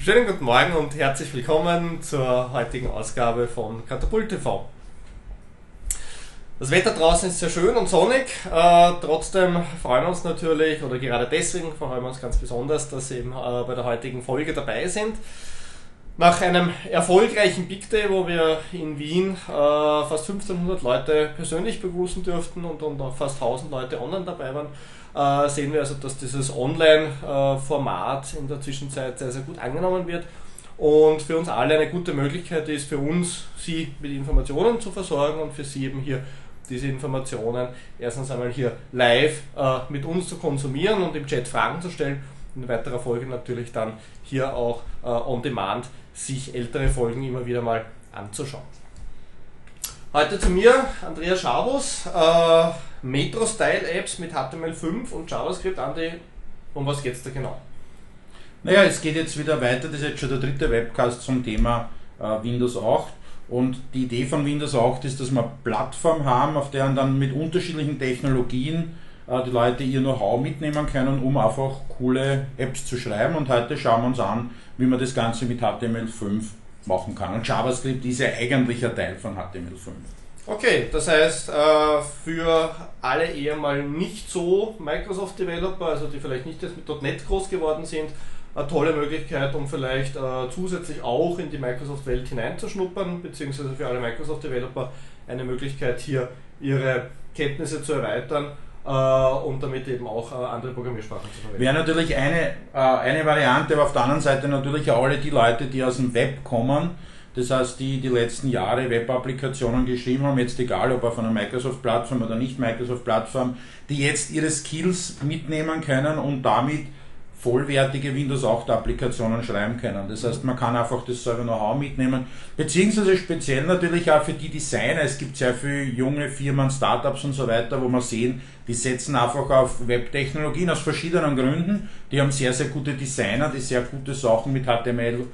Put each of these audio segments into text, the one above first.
Schönen guten Morgen und herzlich willkommen zur heutigen Ausgabe von Katapult TV. Das Wetter draußen ist sehr schön und sonnig, trotzdem freuen wir uns natürlich, oder gerade deswegen freuen wir uns ganz besonders, dass Sie eben bei der heutigen Folge dabei sind. Nach einem erfolgreichen Big Day, wo wir in Wien fast 1500 Leute persönlich begrüßen durften und auch fast 1000 Leute online dabei waren, sehen wir also, dass dieses Online-Format in der Zwischenzeit sehr, sehr gut angenommen wird und für uns alle eine gute Möglichkeit ist, für uns Sie mit Informationen zu versorgen und für Sie eben hier diese Informationen erstens einmal hier live mit uns zu konsumieren und im Chat Fragen zu stellen. In weiterer Folge natürlich dann hier auch on demand sich ältere Folgen immer wieder mal anzuschauen. Heute zu mir Andreas Schabus, Metro-Style-Apps mit HTML5 und JavaScript. Andi, um was geht es da genau? Naja, es geht jetzt wieder weiter, das ist jetzt schon der dritte Webcast zum Thema Windows 8. Und die Idee von Windows 8 ist, dass wir eine Plattform haben, auf der dann mit unterschiedlichen Technologien die Leute ihr Know-how mitnehmen können, um einfach coole Apps zu schreiben. Und heute schauen wir uns an, wie man das Ganze mit HTML5 machen kann. Und JavaScript ist ja eigentlich ein Teil von HTML5. Okay, das heißt, für alle eher mal nicht so Microsoft-Developer, also die vielleicht nicht jetzt mit .NET groß geworden sind, eine tolle Möglichkeit, um vielleicht zusätzlich auch in die Microsoft-Welt hineinzuschnuppern, beziehungsweise für alle Microsoft-Developer eine Möglichkeit, hier ihre Kenntnisse zu erweitern und damit eben auch andere Programmiersprachen zu verwenden. Wäre natürlich eine Variante, aber auf der anderen Seite natürlich auch alle die Leute, die aus dem Web kommen, das heißt, die letzten Jahre Web-Applikationen geschrieben haben, jetzt egal ob auf einer Microsoft-Plattform oder nicht Microsoft-Plattform, die jetzt ihre Skills mitnehmen können und damit vollwertige Windows 8 Applikationen schreiben können. Das heißt, man kann einfach das selber Know-how mitnehmen, beziehungsweise speziell natürlich auch für die Designer. Es gibt sehr viele junge Firmen, Startups und so weiter, wo man sehen, die setzen einfach auf Webtechnologien aus verschiedenen Gründen. Die haben sehr, sehr gute Designer, die sehr gute Sachen mit HTML,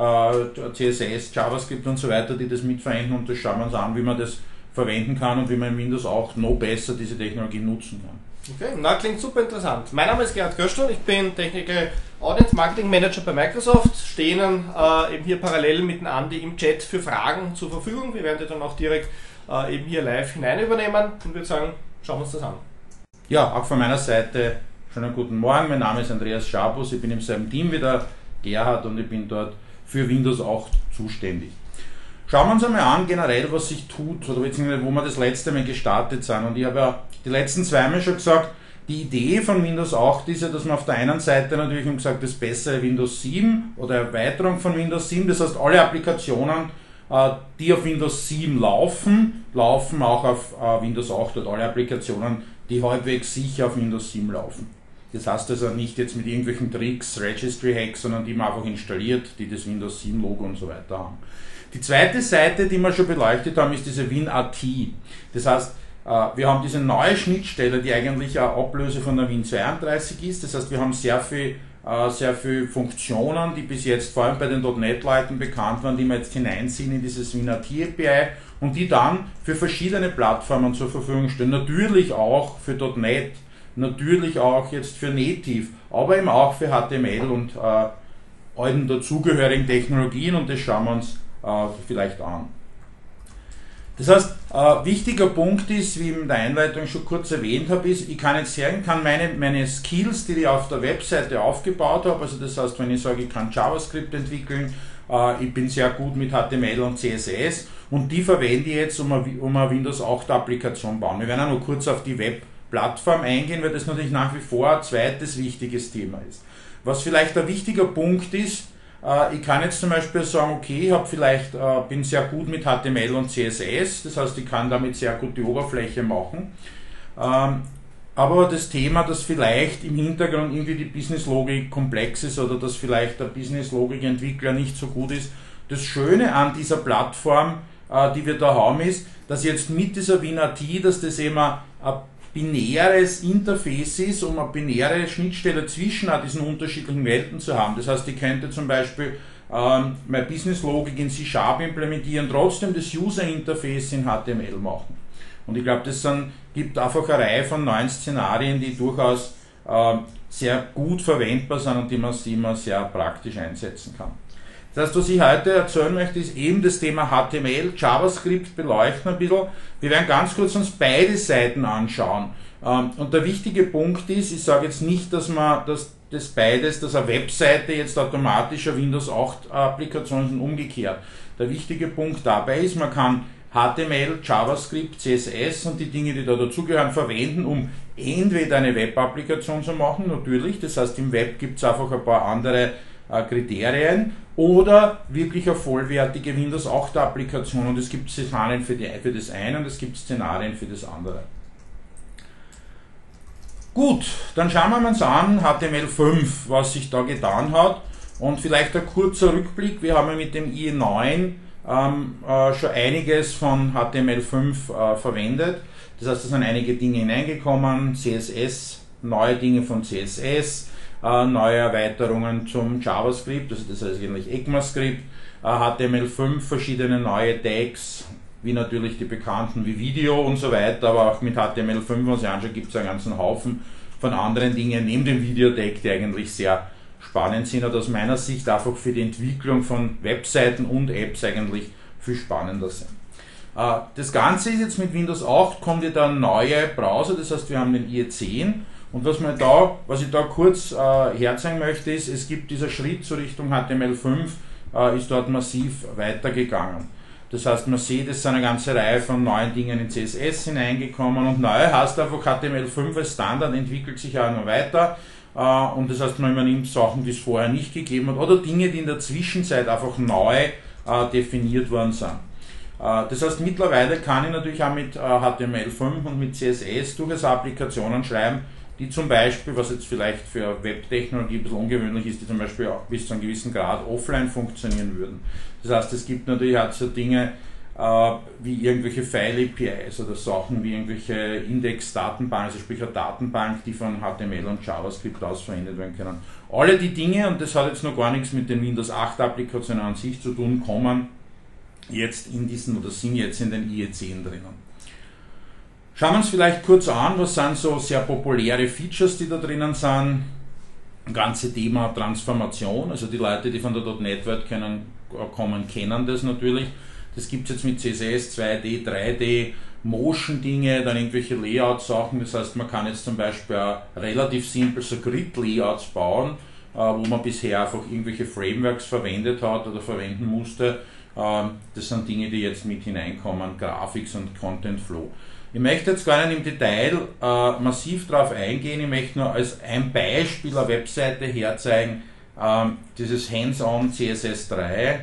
CSS, JavaScript und so weiter, die das mitverwenden, und das schauen wir uns an, wie man das verwenden kann und wie man in Windows auch noch besser diese Technologie nutzen kann. Okay, na, klingt super interessant. Mein Name ist Gerhard Köstl, ich bin Technical Audience Marketing Manager bei Microsoft, stehen eben hier parallel mit dem Andi im Chat für Fragen zur Verfügung. Wir werden die dann auch direkt eben hier live hinein übernehmen und würde sagen, schauen wir uns das an. Ja, auch von meiner Seite schönen guten Morgen. Mein Name ist Andreas Schabus, ich bin im selben Team wie der Gerhard und ich bin dort für Windows 8 zuständig. Schauen wir uns einmal an, generell, was sich tut, oder beziehungsweise wo wir das letzte Mal gestartet sind. Und ich habe ja die letzten zweimal schon gesagt, die Idee von Windows 8 ist ja, dass man auf der einen Seite natürlich, wie gesagt, das bessere Windows 7 oder Erweiterung von Windows 7, das heißt, alle Applikationen, die auf Windows 7 laufen auch auf Windows 8, oder alle Applikationen, die halbwegs sicher auf Windows 7 laufen. Das heißt also nicht jetzt mit irgendwelchen Tricks, Registry-Hacks, sondern die man einfach installiert, die das Windows 7 Logo und so weiter haben. Die zweite Seite, die wir schon beleuchtet haben, ist diese WinRT. Das heißt, wir haben diese neue Schnittstelle, die eigentlich eine Ablöse von der Win32 ist. Das heißt, wir haben sehr viel Funktionen, die bis jetzt vor allem bei den .NET-Leuten bekannt waren, die wir jetzt hineinziehen in dieses WinRT API und die dann für verschiedene Plattformen zur Verfügung stehen. Natürlich auch für .NET, natürlich auch jetzt für Native, aber eben auch für HTML und allen dazugehörigen Technologien, und das schauen wir uns vielleicht an. Das heißt, wichtiger Punkt ist, wie ich in der Einleitung schon kurz erwähnt habe, ist, ich kann jetzt sagen, kann meine Skills, die ich auf der Webseite aufgebaut habe, also das heißt, wenn ich sage, ich kann JavaScript entwickeln, ich bin sehr gut mit HTML und CSS, und die verwende ich jetzt, um eine Windows 8 Applikation bauen. Wir werden auch noch kurz auf die Webplattform eingehen, weil das natürlich nach wie vor ein zweites wichtiges Thema ist. Was vielleicht ein wichtiger Punkt ist, ich kann jetzt zum Beispiel sagen, okay, ich bin sehr gut mit HTML und CSS, das heißt, ich kann damit sehr gut die Oberfläche machen. Aber das Thema, dass vielleicht im Hintergrund irgendwie die Businesslogik komplex ist oder dass vielleicht der Businesslogik-Entwickler nicht so gut ist. Das Schöne an dieser Plattform, die wir da haben, ist, dass jetzt mit dieser WinRT, dass das eben ein binäres Interface ist, um eine binäre Schnittstelle zwischen diesen unterschiedlichen Welten zu haben. Das heißt, ich könnte zum Beispiel meine Business-Logik in C# implementieren, trotzdem das User-Interface in HTML machen. Und ich glaube, das gibt einfach eine Reihe von neuen Szenarien, die durchaus sehr gut verwendbar sind und die man sehr praktisch einsetzen kann. Das heißt, was ich heute erzählen möchte, ist eben das Thema HTML, JavaScript beleuchten ein bisschen. Wir werden ganz kurz uns beide Seiten anschauen. Und der wichtige Punkt ist, ich sage jetzt nicht, dass eine Webseite jetzt automatisch eine Windows 8 Applikation ist und umgekehrt. Der wichtige Punkt dabei ist, man kann HTML, JavaScript, CSS und die Dinge, die da dazugehören, verwenden, um entweder eine Web-Applikation zu machen, natürlich, das heißt im Web gibt es einfach ein paar andere Kriterien, oder wirklich eine vollwertige Windows 8 Applikation, und es gibt Szenarien für das eine und es gibt Szenarien für das andere. Gut, dann schauen wir uns an HTML5, was sich da getan hat, und vielleicht ein kurzer Rückblick. Wir haben ja mit dem IE9 schon einiges von HTML5 verwendet. Das heißt, da sind einige Dinge hineingekommen, CSS, neue Dinge von CSS, neue Erweiterungen zum JavaScript, also das heißt eigentlich ECMAScript, HTML5, verschiedene neue Tags, wie natürlich die bekannten wie Video und so weiter, aber auch mit HTML5, wenn man sich anschaut, gibt es einen ganzen Haufen von anderen Dingen neben dem Video-Tag, die eigentlich sehr spannend sind und aus meiner Sicht einfach für die Entwicklung von Webseiten und Apps eigentlich viel spannender sind. Das Ganze ist jetzt mit Windows 8, kommt ja dann neue Browser, das heißt wir haben den IE10, und was ich da kurz herzeigen möchte, ist, es gibt dieser Schritt zur Richtung HTML5, ist dort massiv weitergegangen. Das heißt, man sieht, es sind eine ganze Reihe von neuen Dingen in CSS hineingekommen, und neu heißt einfach, HTML5 als Standard entwickelt sich auch noch weiter, und das heißt, man übernimmt Sachen, die es vorher nicht gegeben hat, oder Dinge, die in der Zwischenzeit einfach neu definiert worden sind. Das heißt, mittlerweile kann ich natürlich auch mit HTML5 und mit CSS durchaus Applikationen schreiben, die zum Beispiel, was jetzt vielleicht für Webtechnologie ein bisschen ungewöhnlich ist, die zum Beispiel auch bis zu einem gewissen Grad offline funktionieren würden. Das heißt, es gibt natürlich auch so Dinge wie irgendwelche File-APIs oder Sachen wie irgendwelche Index-Datenbanken, also sprich eine Datenbank, die von HTML und JavaScript aus verwendet werden können. Alle die Dinge, und das hat jetzt noch gar nichts mit den Windows 8 Applikationen an sich zu tun, kommen jetzt in diesen oder sind jetzt in den IE10 drinnen. Schauen wir uns vielleicht kurz an, was sind so sehr populäre Features, die da drinnen sind. Das ganze Thema Transformation, also die Leute, die von der .NET-Welt kommen, kennen das natürlich. Das gibt es jetzt mit CSS, 2D, 3D, Motion-Dinge, dann irgendwelche Layout-Sachen. Das heißt, man kann jetzt zum Beispiel auch relativ simpel so Grid-Layouts bauen, wo man bisher einfach irgendwelche Frameworks verwendet hat oder verwenden musste. Das sind Dinge, die jetzt mit hineinkommen, Graphics und Content Flow. Ich möchte jetzt gar nicht im Detail massiv darauf eingehen, ich möchte nur als ein Beispiel eine Webseite herzeigen, dieses Hands-on CSS3,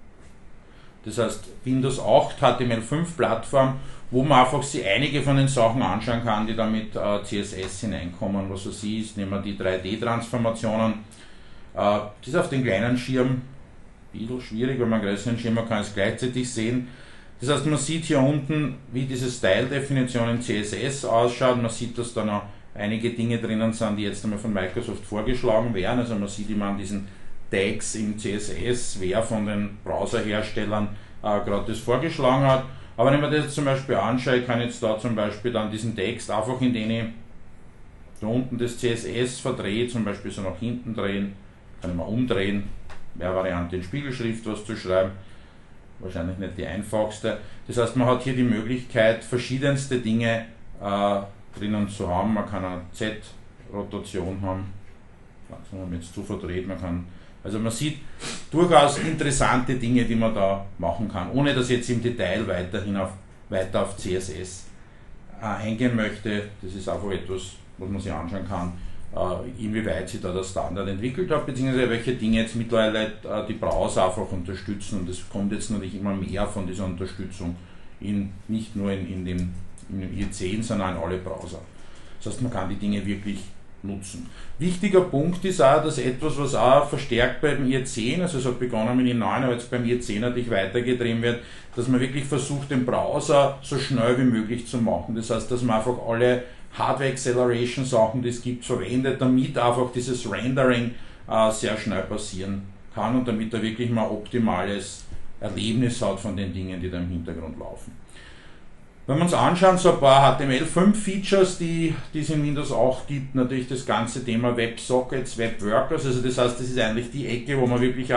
das heißt Windows 8 HTML5 Plattform, wo man einfach sich einige von den Sachen anschauen kann, die da mit CSS hineinkommen. Was so ist, nehmen wir die 3D-Transformationen, das ist auf den kleinen Schirm ein bisschen schwierig, weil man einen größeren Schirm kann es gleichzeitig sehen. Das heißt, man sieht hier unten, wie diese Style-Definition in CSS ausschaut. Man sieht, dass da noch einige Dinge drinnen sind, die jetzt einmal von Microsoft vorgeschlagen werden. Also man sieht immer an diesen Tags im CSS, wer von den Browserherstellern gerade das vorgeschlagen hat. Aber wenn man das jetzt zum Beispiel anschaue, kann ich jetzt da zum Beispiel dann diesen Text einfach, indem ich da unten das CSS verdrehe, zum Beispiel so nach hinten drehen, kann ich mal umdrehen, mehr Variante in Spiegelschrift was zu schreiben. Wahrscheinlich nicht die einfachste. Das heißt, man hat hier die Möglichkeit, verschiedenste Dinge drinnen zu haben. Man kann eine Z-Rotation haben, wenn man jetzt zu verdreht, also man sieht durchaus interessante Dinge, die man da machen kann, ohne dass ich jetzt im Detail weiter auf CSS eingehen möchte. Das ist einfach etwas, was man sich anschauen kann, inwieweit sich da der Standard entwickelt hat, beziehungsweise welche Dinge jetzt mittlerweile die Browser einfach unterstützen, und es kommt jetzt natürlich immer mehr von dieser Unterstützung, nicht nur in dem IE10, sondern in alle Browser. Das heißt, man kann die Dinge wirklich nutzen. Wichtiger Punkt ist auch, dass etwas, was auch verstärkt beim IE10, also es hat begonnen mit IE9, aber jetzt beim IE10 natürlich weitergetrieben wird, dass man wirklich versucht, den Browser so schnell wie möglich zu machen. Das heißt, dass man einfach alle Hardware Acceleration Sachen, die es gibt, verwendet, damit einfach dieses Rendering sehr schnell passieren kann und damit er wirklich mal optimales Erlebnis hat von den Dingen, die da im Hintergrund laufen. Wenn wir uns anschauen, so ein paar HTML5-Features, die es in Windows 8 gibt, natürlich das ganze Thema WebSockets, WebWorkers, also das heißt, das ist eigentlich die Ecke, wo man wirklich auch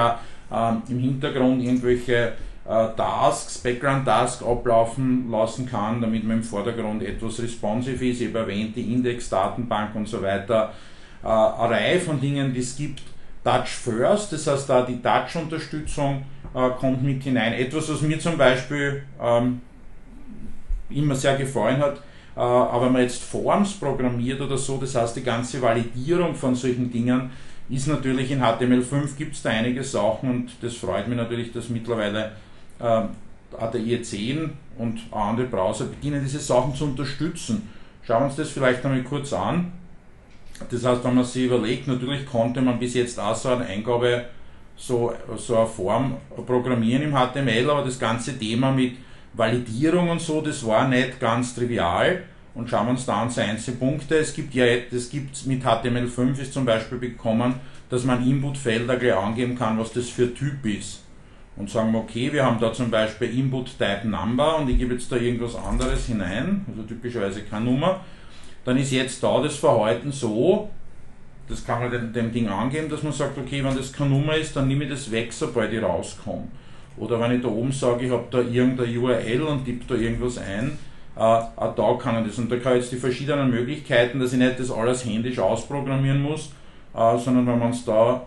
im Hintergrund irgendwelche Tasks, Background-Tasks ablaufen lassen kann, damit man im Vordergrund etwas responsive ist. Ich habe erwähnt, die Index-Datenbank und so weiter. Eine Reihe von Dingen, die es gibt. Touch First, das heißt, da die Touch-Unterstützung kommt mit hinein. Etwas, was mir zum Beispiel immer sehr gefallen hat, aber wenn man jetzt Forms programmiert oder so, das heißt, die ganze Validierung von solchen Dingen ist natürlich in HTML5 gibt es da einige Sachen und das freut mich natürlich, dass mittlerweile der IE10 und auch andere Browser beginnen, diese Sachen zu unterstützen. Schauen wir uns das vielleicht einmal kurz an. Das heißt, wenn man sich überlegt, natürlich konnte man bis jetzt auch so eine Eingabe, so eine Form programmieren im HTML, aber das ganze Thema mit Validierung und so, das war nicht ganz trivial. Und schauen wir uns da an einzelne Punkte. Es gibt mit HTML5 ist zum Beispiel bekommen, dass man Inputfelder gleich angeben kann, was das für Typ ist. Und sagen wir, okay, wir haben da zum Beispiel Input Type Number und ich gebe jetzt da irgendwas anderes hinein, also typischerweise keine Nummer. Dann ist jetzt da das Verhalten so, das kann man dem Ding angeben, dass man sagt, okay, wenn das keine Nummer ist, dann nehme ich das weg, sobald ich rauskomme. Oder wenn ich da oben sage, ich habe da irgendeine URL und tippe da irgendwas ein, auch da kann ich das. Und da kann ich jetzt die verschiedenen Möglichkeiten, dass ich nicht das alles händisch ausprogrammieren muss, sondern wenn man uns da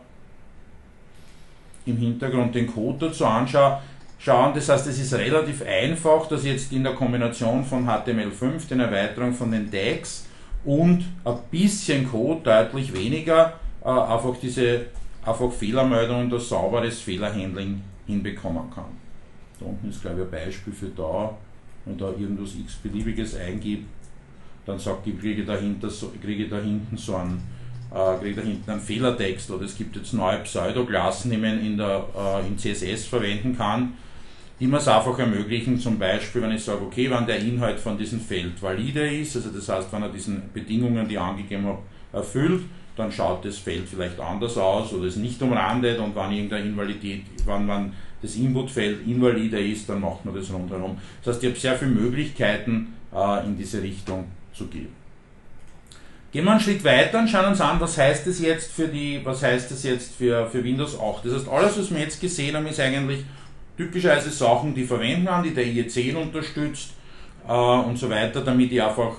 im Hintergrund den Code dazu schauen, das heißt, es ist relativ einfach, dass jetzt in der Kombination von HTML5, den Erweiterungen von den Tags und ein bisschen Code, deutlich weniger, einfach Fehlermeldungen und das sauberes Fehlerhandling hinbekommen kann. Da unten ist, glaube ich, ein Beispiel für da, wenn da irgendwas x-beliebiges eingebe, dann sagt ich, kriege ich da hinten einen Fehlertext, oder es gibt jetzt neue Pseudoklassen, die man in CSS verwenden kann, die mir es einfach ermöglichen, zum Beispiel, wenn ich sage, okay, wenn der Inhalt von diesem Feld valide ist, also das heißt, wenn er diesen Bedingungen, die ich angegeben habe, erfüllt, dann schaut das Feld vielleicht anders aus oder ist nicht umrandet, und wenn irgendeine Invalidität, wenn das Inputfeld invalide ist, dann macht man das rundherum. Das heißt, ich habe sehr viele Möglichkeiten in diese Richtung zu gehen. Gehen wir einen Schritt weiter und schauen uns an, was heißt das jetzt für Windows 8. Das heißt, alles, was wir jetzt gesehen haben, ist eigentlich typischerweise Sachen, die verwenden kann, die der IE10 unterstützt und so weiter, damit ich einfach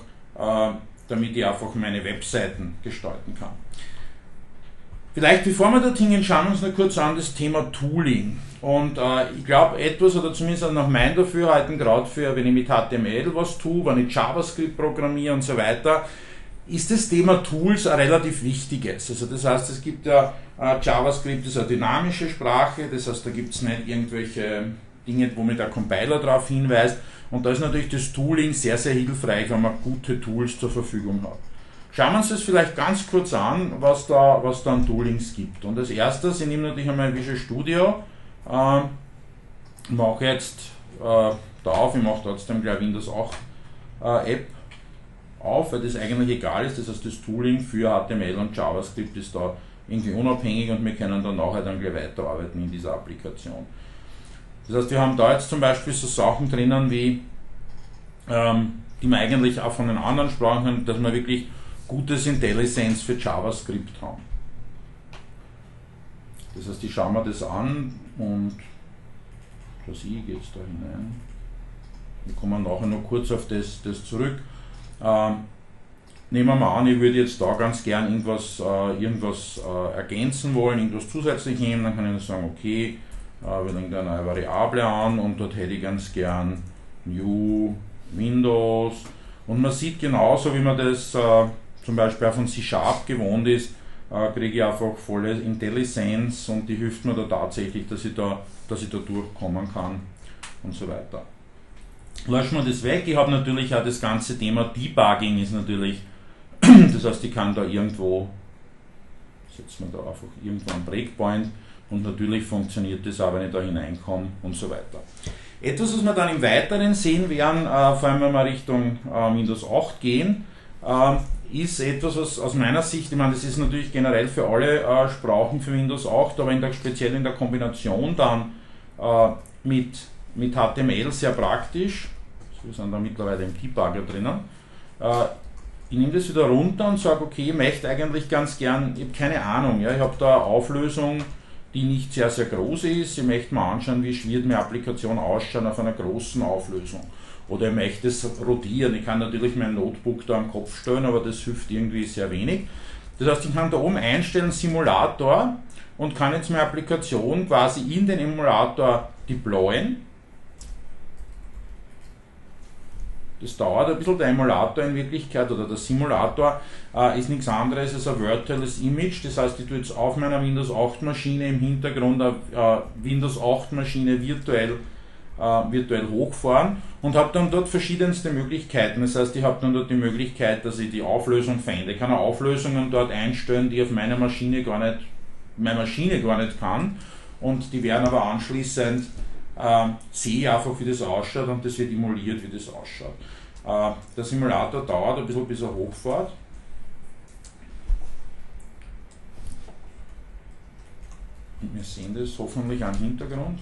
meine Webseiten gestalten kann. Vielleicht bevor wir dorthin gehen, schauen wir uns noch kurz an das Thema Tooling. Und ich glaube, etwas, oder zumindest nach meinem Dafürhalten, gerade für, wenn ich mit HTML was tue, wenn ich JavaScript programmiere und so weiter, ist das Thema Tools ein relativ wichtiges. Also das heißt, es gibt ja JavaScript ist eine dynamische Sprache, das heißt, da gibt es nicht irgendwelche Dinge, wo mir der Compiler darauf hinweist, und da ist natürlich das Tooling sehr, sehr hilfreich, wenn man gute Tools zur Verfügung hat. Schauen wir uns das vielleicht ganz kurz an, was da an Toolings gibt. Und als erstes, ich nehme natürlich einmal Visual Studio, mache jetzt da auf, ich mache trotzdem gleich Windows 8 App auf, weil das eigentlich egal ist, das heißt, das Tooling für HTML und JavaScript ist da irgendwie unabhängig und wir können dann nachher dann gleich weiterarbeiten in dieser Applikation. Das heißt, wir haben da jetzt zum Beispiel so Sachen drinnen wie, die man eigentlich auch von den anderen Sprachen haben, dass wir wirklich gutes IntelliSense für JavaScript haben. Das heißt, ich schaue mir das an und das I geht da hinein. Wir kommen nachher noch kurz auf das zurück. Nehmen wir mal an, ich würde jetzt da ganz gern irgendwas ergänzen wollen, irgendwas zusätzlich nehmen, dann kann ich sagen, okay, wir legen da eine neue Variable an und dort hätte ich ganz gern New Windows, und man sieht genauso, wie man das zum Beispiel auch von C# gewohnt ist, kriege ich einfach volles IntelliSense und die hilft mir da tatsächlich, dass ich da durchkommen kann und so weiter. Löschen wir das weg. Ich habe natürlich auch das ganze Thema Debugging ist natürlich, das heißt, ich kann da irgendwo, setzen wir da einfach irgendwo einen Breakpoint, und natürlich funktioniert das auch, wenn ich da hineinkomme und so weiter. Etwas, was wir dann im Weiteren sehen werden, vor allem wenn wir Richtung Windows 8 gehen, ist etwas, was aus meiner Sicht, ich meine, das ist natürlich generell für alle Sprachen für Windows 8, aber speziell in der Kombination dann mit HTML sehr praktisch. Wir sind da mittlerweile im Debugger drinnen. Ich nehme das wieder runter und sage, okay, ich möchte eigentlich ganz gern, ich habe keine Ahnung, ja, ich habe da eine Auflösung die nicht sehr, sehr groß ist. Ich möchte mir anschauen, wie wird meine Applikation ausschauen auf einer großen Auflösung. Oder ich möchte es rotieren. Ich kann natürlich mein Notebook da am Kopf stellen, aber das hilft irgendwie sehr wenig. Das heißt, ich kann da oben einstellen Simulator und kann jetzt meine Applikation quasi in den Emulator deployen. Das dauert ein bisschen, der Emulator in Wirklichkeit oder der Simulator ist nichts anderes als ein virtuelles Image. Das heißt, ich tue jetzt auf meiner Windows 8 Maschine im Hintergrund eine Windows 8 Maschine virtuell hochfahren und habe dann dort verschiedenste Möglichkeiten. Das heißt, ich habe dann dort die Möglichkeit, dass ich die Auflösung verändere. Ich kann auch Auflösungen dort einstellen, die auf meiner Maschine meine Maschine gar nicht kann, und die werden aber anschließend sehe einfach, wie das ausschaut, und das wird emuliert, wie das ausschaut. Der Simulator dauert ein bisschen, bis er hochfährt. Und wir sehen das hoffentlich am Hintergrund.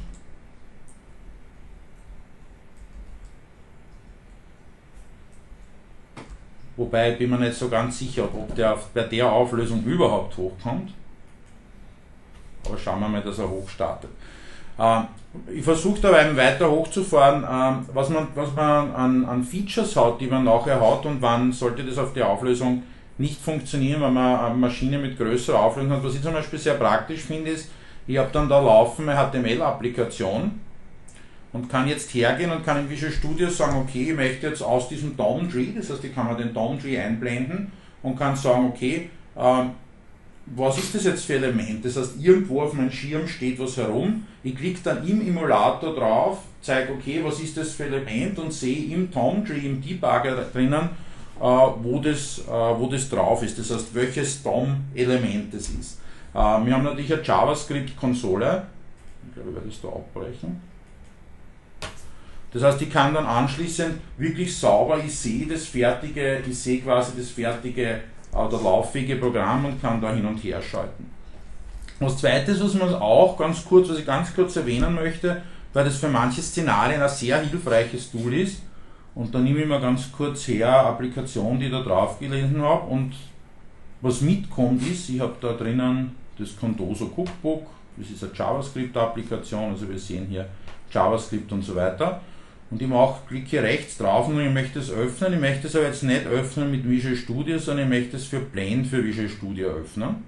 Wobei ich bin mir nicht so ganz sicher, ob der bei der Auflösung überhaupt hochkommt. Aber schauen wir mal, dass er hochstartet. Ich versuche da eben weiter hochzufahren, was man an Features hat, die man nachher hat, und wann sollte das auf die Auflösung nicht funktionieren, wenn man eine Maschine mit größerer Auflösung hat. Was ich zum Beispiel sehr praktisch finde, ist, ich habe dann da laufen eine HTML-Applikation und kann jetzt hergehen und kann in Visual Studio sagen, okay, ich möchte jetzt aus diesem DOM Tree, das heißt, ich kann mir den DOM Tree einblenden und kann sagen, okay, was ist das jetzt für ein Element? Das heißt, irgendwo auf meinem Schirm steht was herum, ich klicke dann im Emulator drauf, zeige, okay, was ist das für ein Element, und sehe im DOM Tree, im Debugger drinnen, wo das drauf ist, das heißt, welches DOM-Element das ist. Wir haben natürlich eine JavaScript-Konsole, ich glaube, ich werde das da abbrechen. Das heißt, ich kann dann anschließend wirklich sauber, ich sehe quasi das fertige oder lauffähige Programm und kann da hin und her schalten. Das Zweite, was ich ganz kurz erwähnen möchte, weil das für manche Szenarien ein sehr hilfreiches Tool ist, und da nehme ich mal ganz kurz her eine Applikation, die ich da drauf gelesen habe, und was mitkommt ist, ich habe da drinnen das Condoso Cookbook, das ist eine JavaScript-Applikation, also wir sehen hier JavaScript und so weiter. Und ich klicke rechts drauf und ich möchte es öffnen. Ich möchte es aber jetzt nicht öffnen mit Visual Studio, sondern ich möchte es für Blend für Visual Studio öffnen.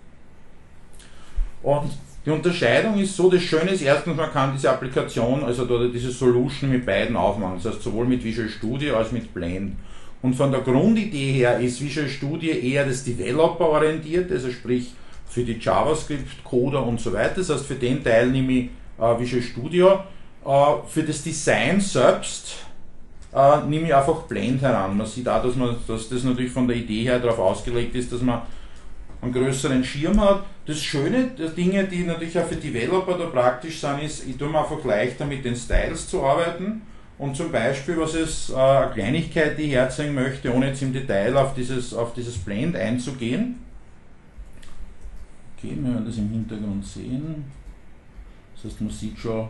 Und die Unterscheidung ist so, das Schöne ist erstens, man kann diese Applikation, also diese Solution mit beiden aufmachen. Das heißt sowohl mit Visual Studio als mit Blend. Und von der Grundidee her ist Visual Studio eher das Developer-orientiert, also sprich für die JavaScript-Coder und so weiter. Das heißt, für den Teil nehme ich Visual Studio. Für das Design selbst nehme ich einfach Blend heran. Man sieht auch, dass das natürlich von der Idee her darauf ausgelegt ist, dass man einen größeren Schirm hat. Das Schöne der Dinge, die natürlich auch für Developer da praktisch sind, ist, ich tue mir einfach leichter mit den Styles zu arbeiten. Und zum Beispiel, was ist eine Kleinigkeit, die ich herzeigen möchte, ohne jetzt im Detail auf dieses Blend einzugehen. Okay, wir werden das im Hintergrund sehen. Das heißt, man sieht schon,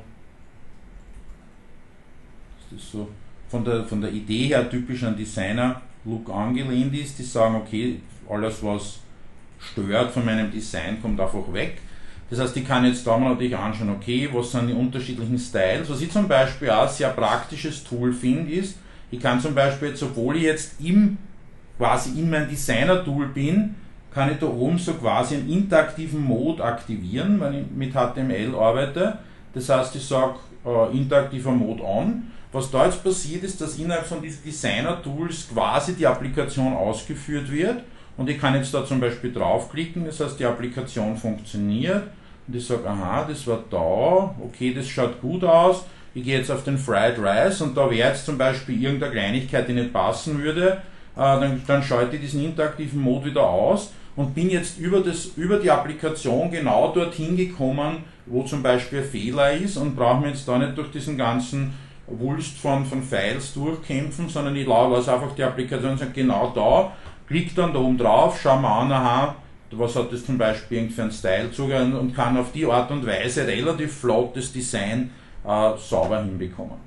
das so von der Idee her typisch an Designer-Look angelehnt ist, die sagen, okay, alles was stört von meinem Design kommt einfach weg. Das heißt, ich kann jetzt da mal natürlich anschauen, okay, was sind die unterschiedlichen Styles. Was ich zum Beispiel auch ein sehr praktisches Tool finde, ist, ich kann zum Beispiel jetzt, obwohl ich jetzt quasi in meinem Designer-Tool bin, kann ich da oben so quasi einen interaktiven Mode aktivieren, wenn ich mit HTML arbeite. Das heißt, ich sage interaktiver Mode on. Was da jetzt passiert ist, dass innerhalb von diesen Designer-Tools quasi die Applikation ausgeführt wird, und ich kann jetzt da zum Beispiel draufklicken, das heißt, die Applikation funktioniert, und ich sage, aha, das war da, okay, das schaut gut aus, ich gehe jetzt auf den Fried Rice, und da wäre jetzt zum Beispiel irgendeine Kleinigkeit, die nicht passen würde, dann schalte ich diesen interaktiven Mode wieder aus und bin jetzt über die Applikation genau dorthin gekommen, wo zum Beispiel ein Fehler ist, und brauche mir jetzt da nicht durch diesen ganzen Wulst von Files durchkämpfen, sondern ich lasse einfach die Applikation genau da, klicke dann da oben drauf, schaue mir an, aha, was hat das zum Beispiel für einen Style zugehört, und kann auf die Art und Weise relativ flott das Design sauber hinbekommen.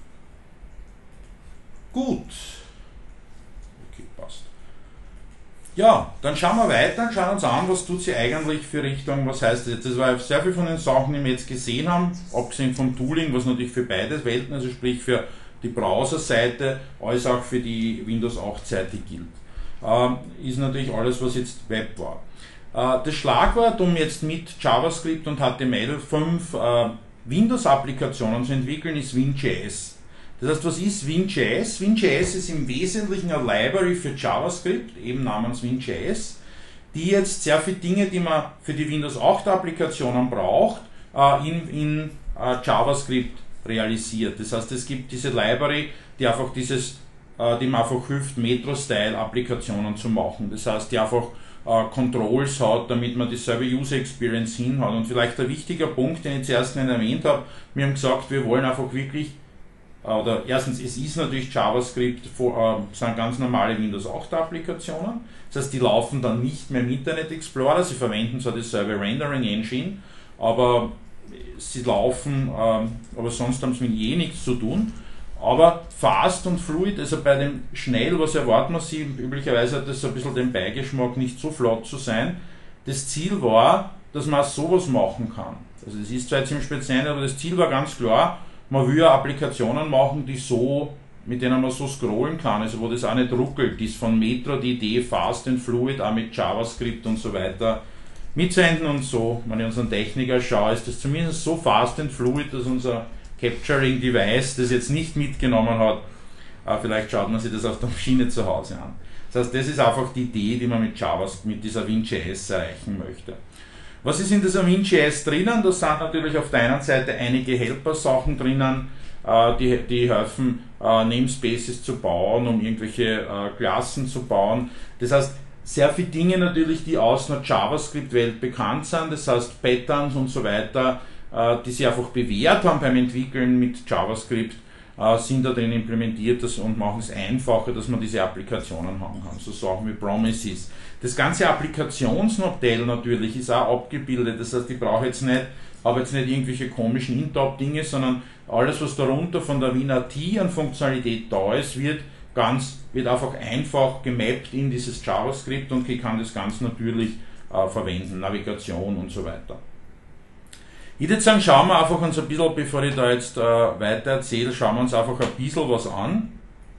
Gut. Okay, passt. Ja, dann schauen wir weiter und schauen uns an, was tut sie eigentlich für Richtung, was heißt das jetzt? Das war sehr viel von den Sachen, die wir jetzt gesehen haben, abgesehen vom Tooling, was natürlich für beide Welten, also sprich für die Browser-Seite, als auch für die Windows 8-Seite gilt. Ist natürlich alles, was jetzt Web war. Das Schlagwort, um jetzt mit JavaScript und HTML5 Windows-Applikationen zu entwickeln, ist WinJS. Das heißt, was ist WinJS? WinJS ist im Wesentlichen eine Library für JavaScript, eben namens WinJS, die jetzt sehr viele Dinge, die man für die Windows 8 Applikationen braucht, in JavaScript realisiert. Das heißt, es gibt diese Library, die einfach die mir einfach hilft, Metro-Style-Applikationen zu machen. Das heißt, die einfach Controls hat, damit man dieselbe User Experience hin hat. Und vielleicht ein wichtiger Punkt, den ich zuerst nicht erwähnt habe, wir haben gesagt, wir wollen einfach wirklich, oder erstens, es ist natürlich JavaScript, sind ganz normale Windows 8 Applikationen. Das heißt, die laufen dann nicht mehr im Internet Explorer, sie verwenden zwar dieselbe Rendering Engine, aber sie laufen, aber sonst haben sie mit nichts zu tun. Aber fast und fluid, also bei dem schnell, was erwarten wir sie, üblicherweise hat das so ein bisschen den Beigeschmack, nicht so flott zu sein. Das Ziel war, dass man sowas machen kann. Also das ist zwar jetzt im Speziellen, aber das Ziel war ganz klar, man will ja Applikationen machen, mit denen man so scrollen kann, also wo das auch nicht ruckelt, ist von Metro die Idee, fast and fluid, auch mit JavaScript und so weiter mitsenden und so. Wenn ich unseren Techniker schaue, ist das zumindest so fast and fluid, dass unser Capturing Device das jetzt nicht mitgenommen hat. Vielleicht schaut man sich das auf der Maschine zu Hause an. Das heißt, das ist einfach die Idee, die man mit dieser WinJS erreichen möchte. Was ist in dieser WinJS drinnen? Da sind natürlich auf der einen Seite einige Helper-Sachen drinnen, die helfen, Namespaces zu bauen, um irgendwelche Klassen zu bauen. Das heißt, sehr viele Dinge natürlich, die aus einer JavaScript-Welt bekannt sind, das heißt Patterns und so weiter, die sich einfach bewährt haben beim Entwickeln mit JavaScript, sind da drin implementiert und machen es einfacher, dass man diese Applikationen haben kann. So Sachen wie Promises. Das ganze Applikationsmodell natürlich ist auch abgebildet, das heißt, ich habe jetzt nicht irgendwelche komischen Intop-Dinge, sondern alles, was darunter von der WinRT an Funktionalität da ist, wird einfach einfach gemappt in dieses JavaScript und ich kann das ganz natürlich verwenden, Navigation und so weiter. Ich würde sagen, schauen wir einfach uns ein bisschen, bevor ich da jetzt weiter erzähle, schauen wir uns einfach ein bisschen was an.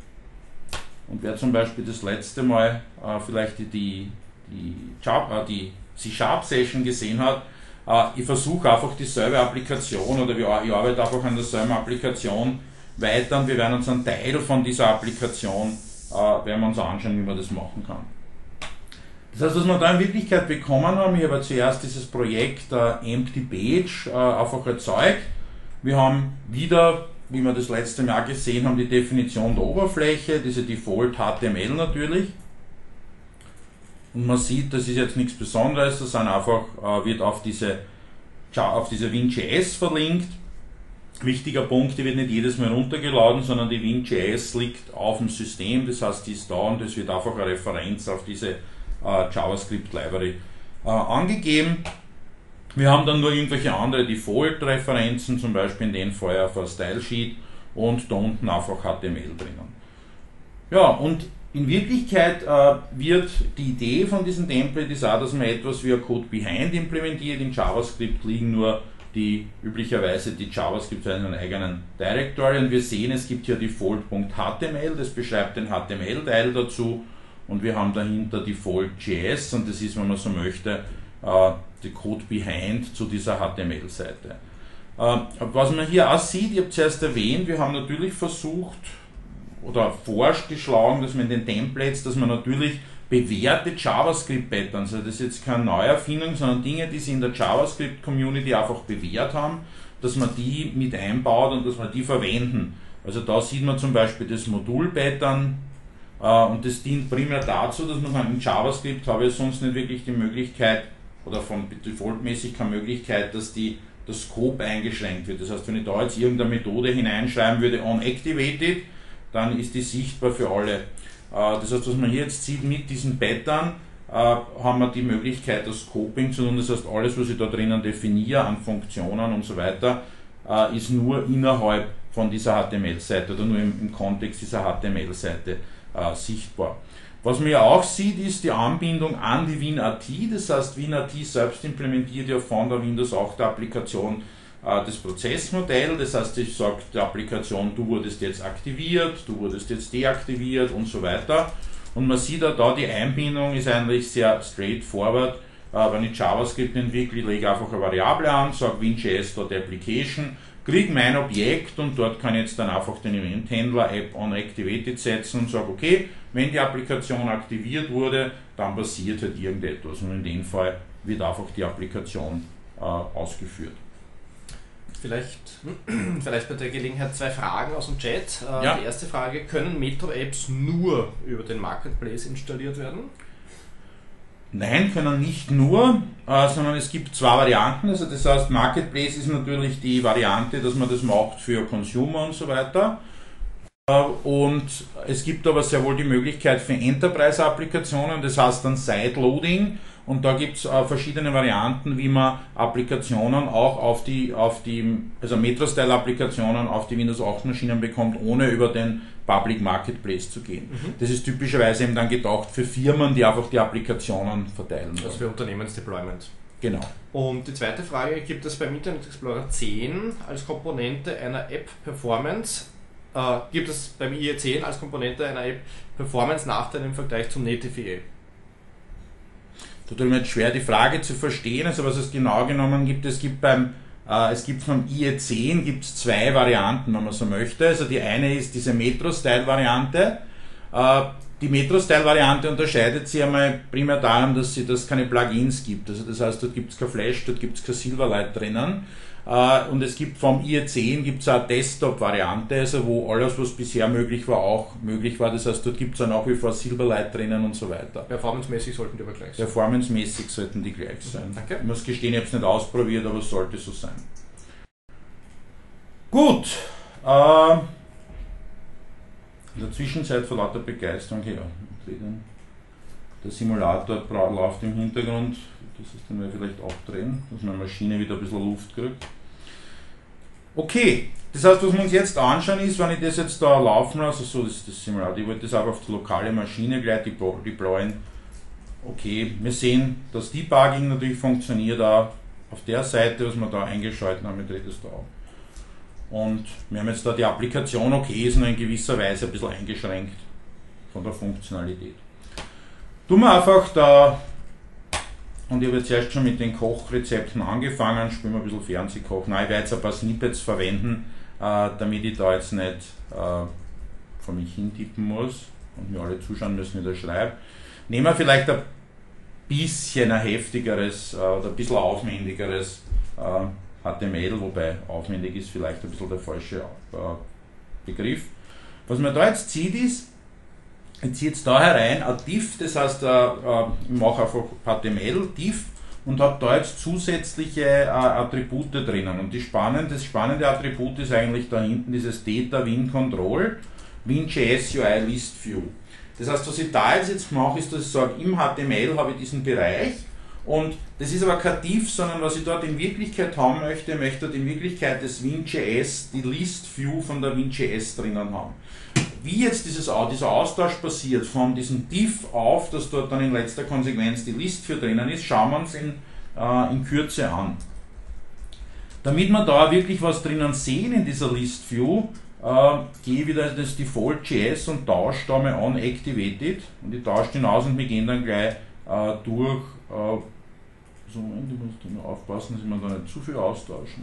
Und wer zum Beispiel das letzte Mal vielleicht die C-Sharp-Session gesehen hat, ich versuche einfach dieselbe Applikation oder ich arbeite einfach an derselben Applikation weiter und wir werden uns einen Teil von dieser Applikation werden wir uns anschauen, wie man das machen kann. Das heißt, was wir da in Wirklichkeit bekommen haben, ich habe zuerst dieses Projekt Empty Page einfach erzeugt. Wir haben wieder, wie wir das letzte Mal gesehen haben, die Definition der Oberfläche, diese Default HTML natürlich. Und man sieht, das ist jetzt nichts Besonderes, das sind einfach, wird auf diese WinJS verlinkt. Wichtiger Punkt, die wird nicht jedes Mal runtergeladen, sondern die WinJS liegt auf dem System, das heißt, die ist da und es wird einfach eine Referenz auf diese JavaScript Library angegeben. Wir haben dann nur irgendwelche andere Default-Referenzen, zum Beispiel in dem Fall auf ein Style Sheet und da unten einfach HTML drinnen. Ja, und in Wirklichkeit wird die Idee von diesem Template ist auch, dass man etwas wie ein Code Behind implementiert. In JavaScript liegen nur üblicherweise die JavaScript in einem eigenen Directory und wir sehen, es gibt hier Default.html, das beschreibt den HTML-Teil dazu. Und wir haben dahinter Default.js und das ist, wenn man so möchte, der Code Behind zu dieser HTML-Seite. Was man hier auch sieht, ich habe zuerst erwähnt, wir haben natürlich versucht oder vorgeschlagen, dass man in den Templates, dass man natürlich bewährte JavaScript-Patterns, also das ist jetzt keine Neuerfindung, sondern Dinge, die sie in der JavaScript-Community einfach bewährt haben, dass man die mit einbaut und dass man die verwenden. Also da sieht man zum Beispiel das Modul-Pattern, und das dient primär dazu, dass man in JavaScript habe ich sonst nicht wirklich die Möglichkeit, oder von defaultmäßig keine Möglichkeit, dass der Scope eingeschränkt wird. Das heißt, wenn ich da jetzt irgendeine Methode hineinschreiben würde, onActivated, dann ist die sichtbar für alle. Das heißt, was man hier jetzt sieht, mit diesen Pattern haben wir die Möglichkeit, das Scoping zu tun. Das heißt, alles, was ich da drinnen definiere an Funktionen und so weiter, ist nur innerhalb von dieser HTML-Seite oder nur im Kontext dieser HTML-Seite sichtbar. Was man ja auch sieht, ist die Anbindung an die WinAT. Das heißt, WinAT selbst implementiert ja von der Windows auch der Applikation das Prozessmodell. Das heißt, ich sage der Applikation, du wurdest jetzt aktiviert, du wurdest jetzt deaktiviert und so weiter. Und man sieht auch da, die Einbindung ist eigentlich sehr straightforward. Wenn ich JavaScript entwickle, lege einfach eine Variable an, sage winjs.application, kriege mein Objekt und dort kann ich jetzt dann einfach den Event-Händler App on Activated setzen und sage, okay, wenn die Applikation aktiviert wurde, dann passiert halt irgendetwas und in dem Fall wird einfach die Applikation ausgeführt. Vielleicht bei der Gelegenheit 2 Fragen aus dem Chat. Ja. Die erste Frage, können Metro-Apps nur über den Marketplace installiert werden? Nein, können nicht nur, sondern es gibt 2 Varianten. Also das heißt, Marketplace ist natürlich die Variante, dass man das macht für Consumer und so weiter. Und es gibt aber sehr wohl die Möglichkeit für Enterprise-Applikationen, das heißt dann Sideloading. Und da gibt es verschiedene Varianten, wie man Applikationen auch also Metro-Style-Applikationen auf die Windows 8 Maschinen bekommt, ohne über den Public Marketplace zu gehen. Das ist typischerweise eben dann gedacht für Firmen, die einfach die Applikationen verteilen. Also für Unternehmensdeployment. Genau. Und die zweite Frage, gibt es beim Internet Explorer 10 als Komponente einer App-Performance, gibt es beim IE 10 als Komponente einer App-Performance-Nachteile im Vergleich zum Native IE? Da tut mir jetzt schwer, die Frage zu verstehen, also was es genau genommen gibt. Es gibt vom IE 10 gibt's 2 Varianten, wenn man so möchte. Also die eine ist diese Metro-Style-Variante. Die Metro-Style-Variante unterscheidet sich einmal primär daran, dass es keine Plugins gibt. Also das heißt, dort gibt es kein Flash, dort gibt es kein Silverlight drinnen. Und es gibt vom IE 10 gibt's auch eine Desktop-Variante, also wo alles, was bisher möglich war, auch möglich war. Das heißt, dort gibt es auch nach wie vor Silverlight drinnen und so weiter. Performancemäßig sollten die aber gleich sein. Performancemäßig sollten die gleich sein. Danke. Ich muss gestehen, ich habe es nicht ausprobiert, aber es sollte so sein. Gut. In der Zwischenzeit vor lauter Begeisterung, der Simulator läuft im Hintergrund. Das ist dann mal vielleicht abdrehen, dass meine Maschine wieder ein bisschen Luft kriegt. Okay, das heißt, was wir uns jetzt anschauen ist, wenn ich das jetzt da laufen lasse, so das ist das Simulator, ich wollte das einfach auf die lokale Maschine gleich deployen. Okay, wir sehen, das Debugging natürlich funktioniert auch auf der Seite, was wir da eingeschaltet haben, ich drehe das da auf. Und wir haben jetzt da die Applikation, okay, ist nur in gewisser Weise ein bisschen eingeschränkt von der Funktionalität. Tun wir einfach da. Und ich habe jetzt erst schon mit den Kochrezepten angefangen, spielen wir ein bisschen Fernsehkochen. Ich werde jetzt ein paar Snippets verwenden, damit ich da jetzt nicht vor mich hintippen muss und mir alle zuschauen müssen, wie ich da schreibe. Nehmen wir vielleicht ein bisschen ein heftigeres oder ein bisschen aufwendigeres HTML, wobei aufwendig ist vielleicht ein bisschen der falsche Begriff. Was man da jetzt sieht ist, ich ziehe jetzt da herein ein Div, das heißt, ich mache einfach HTML, Div und habe da jetzt zusätzliche Attribute drinnen. Und das spannende Attribut ist eigentlich da hinten dieses Data Win Control, WinJS UI List View. Das heißt, was ich da jetzt mache, ist, dass ich sage, im HTML habe ich diesen Bereich und das ist aber kein Div, sondern was ich dort in Wirklichkeit haben möchte, dort in Wirklichkeit das WinJS, die List View von der WinJS drinnen haben. Wie jetzt dieser Austausch passiert von diesem Div auf, dass dort dann in letzter Konsequenz die List für drinnen ist, schauen wir uns in Kürze an. Damit wir da wirklich was drinnen sehen in dieser List View, gehe ich wieder in das Default.js und tausche da mal on Activated und ich tausche den aus und wir gehen dann gleich durch. So, Moment, ich muss da nur aufpassen, dass ich mir da nicht zu viel austauschen.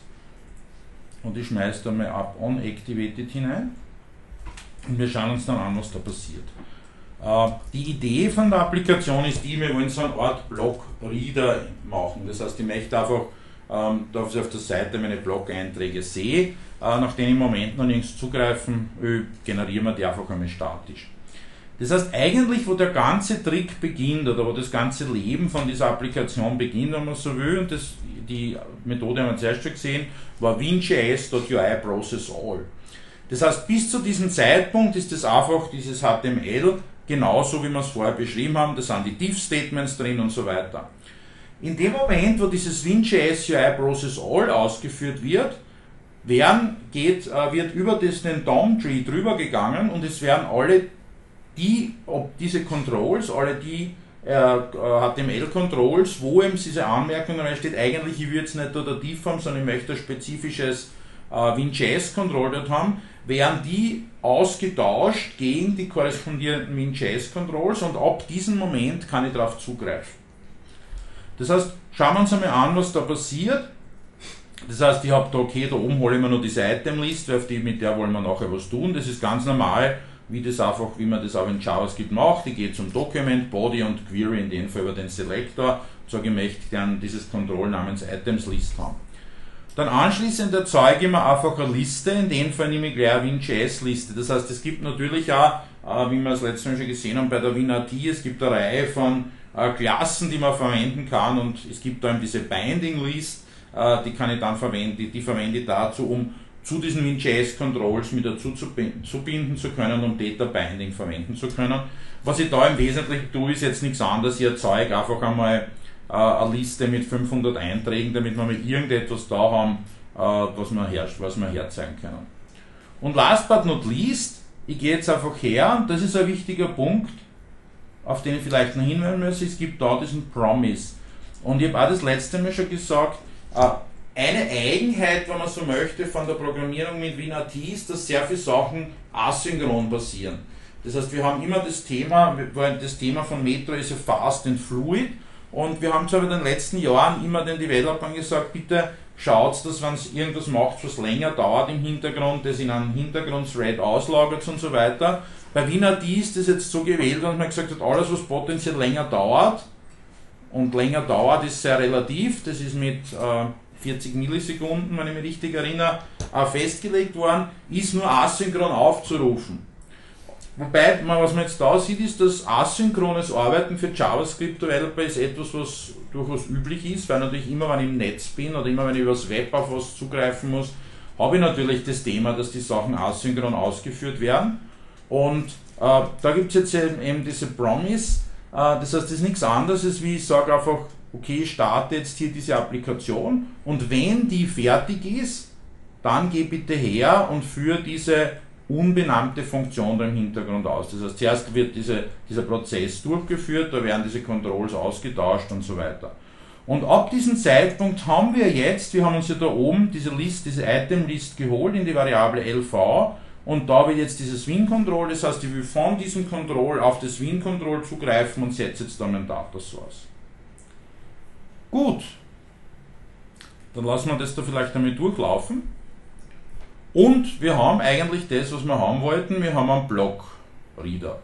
Und ich schmeiße da mal ab on Activated hinein. Und wir schauen uns dann an, was da passiert. Die Idee von der Applikation ist die, wir wollen so eine Art Blog-Reader machen. Das heißt, ich möchte einfach, dass ich auf der Seite meine Blog-Einträge sehe. Nachdem ich im Moment noch nirgends zugreifen will, generieren wir die einfach einmal statisch. Das heißt, eigentlich, wo der ganze Trick beginnt oder wo das ganze Leben von dieser Applikation beginnt, wenn man so will, und die Methode haben wir zuerst schon gesehen, war WinJS.UI Process All. Das heißt, bis zu diesem Zeitpunkt ist es einfach dieses HTML genauso, wie wir es vorher beschrieben haben. Da sind die Div-Statements drin und so weiter. In dem Moment, wo dieses WinJS UI Process All ausgeführt wird, wird über den DOM-Tree drüber gegangen und es werden alle ob diese Controls, alle die HTML-Controls, wo eben diese Anmerkung steht, eigentlich, ich würde es nicht dort tief haben, sondern ich möchte ein spezifisches Win.js-Control dort haben, werden die ausgetauscht gegen die korrespondierenden Win.js-Controls und ab diesem Moment kann ich darauf zugreifen. Das heißt, schauen wir uns einmal an, was da passiert. Das heißt, ich habe da, okay, da oben hole ich mir noch diese Item-List, mit der wollen wir nachher was tun. Das ist ganz normal, wie man das auch in JavaScript macht. Ich gehe zum Document, Body und Query, in dem Fall über den Selector, sage, ich möchte dann dieses Control namens Items-List haben. Dann anschließend erzeuge ich mir einfach eine Liste, in dem Fall nehme ich gleich eine Win.js-Liste. Das heißt, es gibt natürlich auch, wie wir das letzte Mal schon gesehen haben, bei der WinRT, es gibt eine Reihe von Klassen, die man verwenden kann, und es gibt dann diese Binding-List, die kann ich dann verwenden, die verwende ich dazu, um zu diesen Win.js-Controls mit dazu zu binden zu können, um Data Binding verwenden zu können. Was ich da im Wesentlichen tue, ist jetzt nichts anderes, ich erzeuge einfach einmal eine Liste mit 500 Einträgen, damit wir mal irgendetwas da haben, was wir herzeigen können. Und last but not least, ich gehe jetzt einfach her, das ist ein wichtiger Punkt, auf den ich vielleicht noch hinweisen muss, es gibt da diesen Promise. Und ich habe auch das letzte Mal schon gesagt, eine Eigenheit, wenn man so möchte, von der Programmierung mit WinRT ist, dass sehr viele Sachen asynchron passieren. Das heißt, wir haben immer das Thema von Metro ist ja fast and fluid, und wir haben zwar in den letzten Jahren immer den Developern gesagt, bitte schaut, dass wenn es irgendwas macht, was länger dauert im Hintergrund, das in einen Hintergrund-Thread auslagert und so weiter. Bei WinRT ist das jetzt so gewählt, dass man gesagt hat, alles was potenziell länger dauert, und länger dauert ist sehr relativ, das ist mit 40 Millisekunden, wenn ich mich richtig erinnere, festgelegt worden, ist nur asynchron aufzurufen. Wobei, was man jetzt da sieht, ist, dass asynchrones Arbeiten für JavaScript-Developer ist etwas, was durchaus üblich ist, weil natürlich immer, wenn ich im Netz bin oder immer, wenn ich über das Web auf was zugreifen muss, habe ich natürlich das Thema, dass die Sachen asynchron ausgeführt werden. Und da gibt es jetzt eben diese Promise, das heißt, das ist nichts anderes, als wie ich sage einfach, okay, ich starte jetzt hier diese Applikation, und wenn die fertig ist, dann geh bitte her und führe diese unbenannte Funktion da im Hintergrund aus. Das heißt, zuerst wird dieser Prozess durchgeführt, da werden diese Controls ausgetauscht und so weiter. Und ab diesem Zeitpunkt haben wir uns ja da oben diese Item-List geholt in die Variable LV, und da wird jetzt dieses Win-Control, das heißt, ich will von diesem Control auf das Win-Control zugreifen und setze jetzt da mein Data Source. Gut, dann lassen wir das da vielleicht damit durchlaufen. Und wir haben eigentlich das, was wir haben wollten, wir haben einen Block-Reader.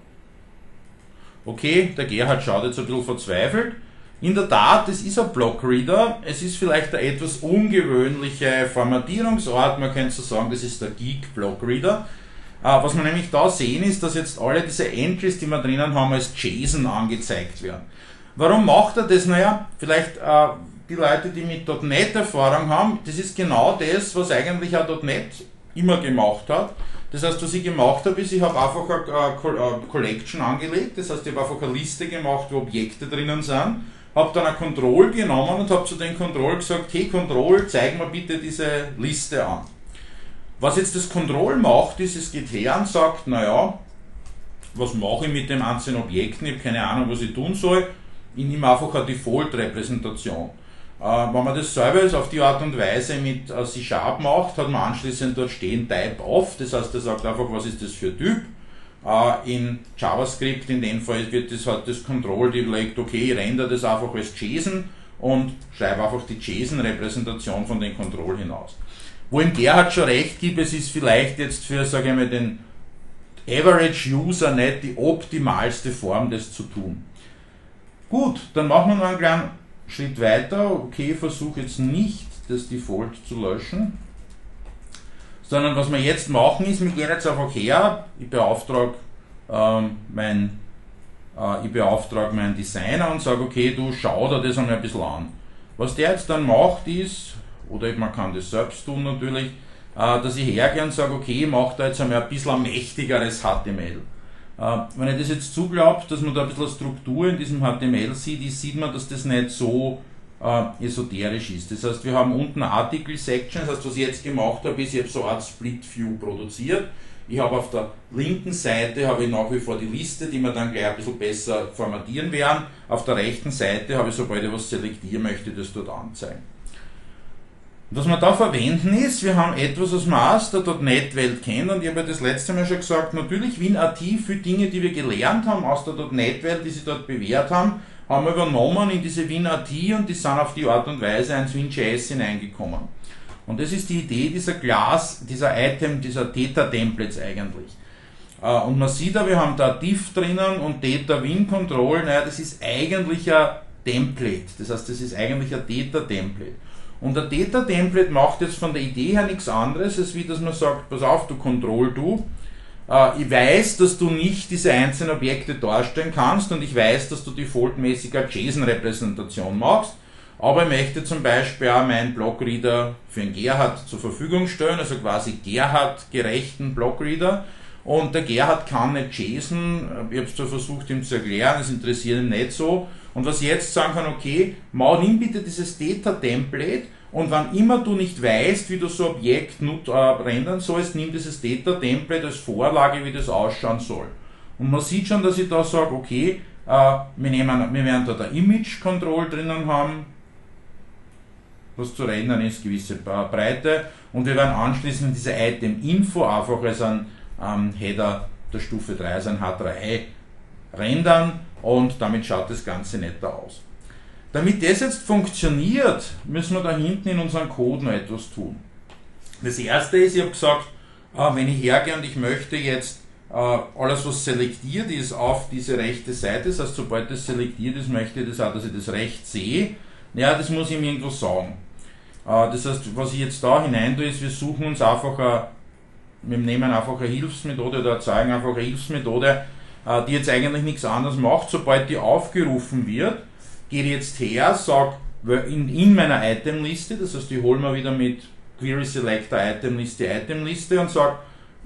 Okay, der Gerhard schaut jetzt ein bisschen verzweifelt. In der Tat, es ist ein Block-Reader, es ist vielleicht eine etwas ungewöhnliche Formatierungsart, man könnte so sagen, das ist der Geek-Block-Reader. Was wir nämlich da sehen, ist, dass jetzt alle diese Entries, die wir drinnen haben, als JSON angezeigt werden. Warum macht er das? Naja, vielleicht die Leute, die mit .NET Erfahrung haben, das ist genau das, was eigentlich auch .NET immer gemacht hat. Das heißt, was ich gemacht habe, ist, ich habe einfach eine Collection angelegt, das heißt, ich habe einfach eine Liste gemacht, wo Objekte drinnen sind, habe dann ein Control genommen und habe zu dem Control gesagt, hey Control, zeig mir bitte diese Liste an. Was jetzt das Control macht, ist, es geht her und sagt, naja, was mache ich mit den einzelnen Objekten, ich habe keine Ahnung, was ich tun soll, ich nehme einfach eine Default-Repräsentation. Wenn man das selber jetzt auf die Art und Weise mit C# macht, hat man anschließend dort stehen Type-Off, das heißt, er sagt einfach, was ist das für Typ. In JavaScript in dem Fall hat das Control überlegt, okay, ich rendere das einfach als JSON und schreibe einfach die JSON-Repräsentation von dem Control hinaus. Wo ihm Gerhard schon recht gibt, es ist vielleicht jetzt für, sage ich mal, den Average User nicht die optimalste Form, das zu tun. Gut, dann machen wir noch einen kleinen Schritt weiter. Okay, ich versuche jetzt nicht das Default zu löschen, sondern was wir jetzt machen ist, wir gehen jetzt einfach her, ich beauftrage meinen Designer und sage, okay, du schau dir das einmal ein bisschen an. Was der jetzt dann macht ist, oder man kann das selbst tun natürlich, dass ich hergehe und sage, okay, ich mache da jetzt einmal ein bisschen ein mächtigeres HTML. Wenn ich das jetzt zuglaubt, dass man da ein bisschen Struktur in diesem HTML sieht man, dass das nicht so esoterisch ist. Das heißt, wir haben unten eine Article Section, das heißt, was ich jetzt gemacht habe, ist, ich habe so eine Art Split View produziert. Ich habe auf der linken Seite habe ich nach wie vor die Liste, die wir dann gleich ein bisschen besser formatieren werden. Auf der rechten Seite habe ich, sobald ich was selektieren möchte, das dort anzeigen. Was wir da verwenden ist, wir haben etwas, was man aus der .NET-Welt kennt, und ich habe ja das letzte Mal schon gesagt, natürlich WinRT für Dinge, die wir gelernt haben aus der .NET-Welt, die sich dort bewährt haben wir übernommen in diese WinRT, und die sind auf die Art und Weise ins WinJS hineingekommen. Und das ist die Idee dieser dieser Theta-Templates eigentlich. Und man sieht da, wir haben da diff drinnen und Theta-Win-Control, naja, das ist eigentlich ein Template, das heißt, das ist eigentlich ein Theta-Template. Und ein Theta-Template macht jetzt von der Idee her nichts anderes, als wie dass man sagt, pass auf, du Control, ich weiß, dass du nicht diese einzelnen Objekte darstellen kannst, und ich weiß, dass du defaultmäßig eine JSON-Repräsentation machst, aber ich möchte zum Beispiel auch meinen Blockreader für einen Gerhard zur Verfügung stellen, also quasi Gerhard-gerechten Blockreader, und der Gerhard kann nicht JSON, ich habe es zwar versucht ihm zu erklären, das interessiert ihn nicht so, und was ich jetzt sagen kann, okay, nimm bitte dieses Theta-Template, und wann immer du nicht weißt, wie du so ein Objekt rendern sollst, nimm dieses Theta-Template als Vorlage, wie das ausschauen soll. Und man sieht schon, dass ich da sage, okay, wir werden da ein Image-Control drinnen haben, was zu rendern ist, gewisse Breite, und wir werden anschließend diese Item-Info einfach als ein Header der Stufe 3, also ein H3 rendern, und damit schaut das Ganze netter aus. Damit das jetzt funktioniert, müssen wir da hinten in unserem Code noch etwas tun. Das erste ist, ich habe gesagt, wenn ich hergehe und ich möchte jetzt alles, was selektiert ist, auf diese rechte Seite, das heißt, sobald das selektiert ist, möchte ich das auch, dass ich das rechts sehe. Ja, das muss ich ihm irgendwo sagen. Das heißt, was ich jetzt da hinein tue, ist, wir suchen uns einfach wir nehmen einfach eine Hilfsmethode oder erzeugen einfach eine Hilfsmethode, die jetzt eigentlich nichts anderes macht. Sobald die aufgerufen wird, gehe ich jetzt her, sage in meiner Itemliste, das heißt, ich hole mir wieder mit Query Selector Itemliste und sage,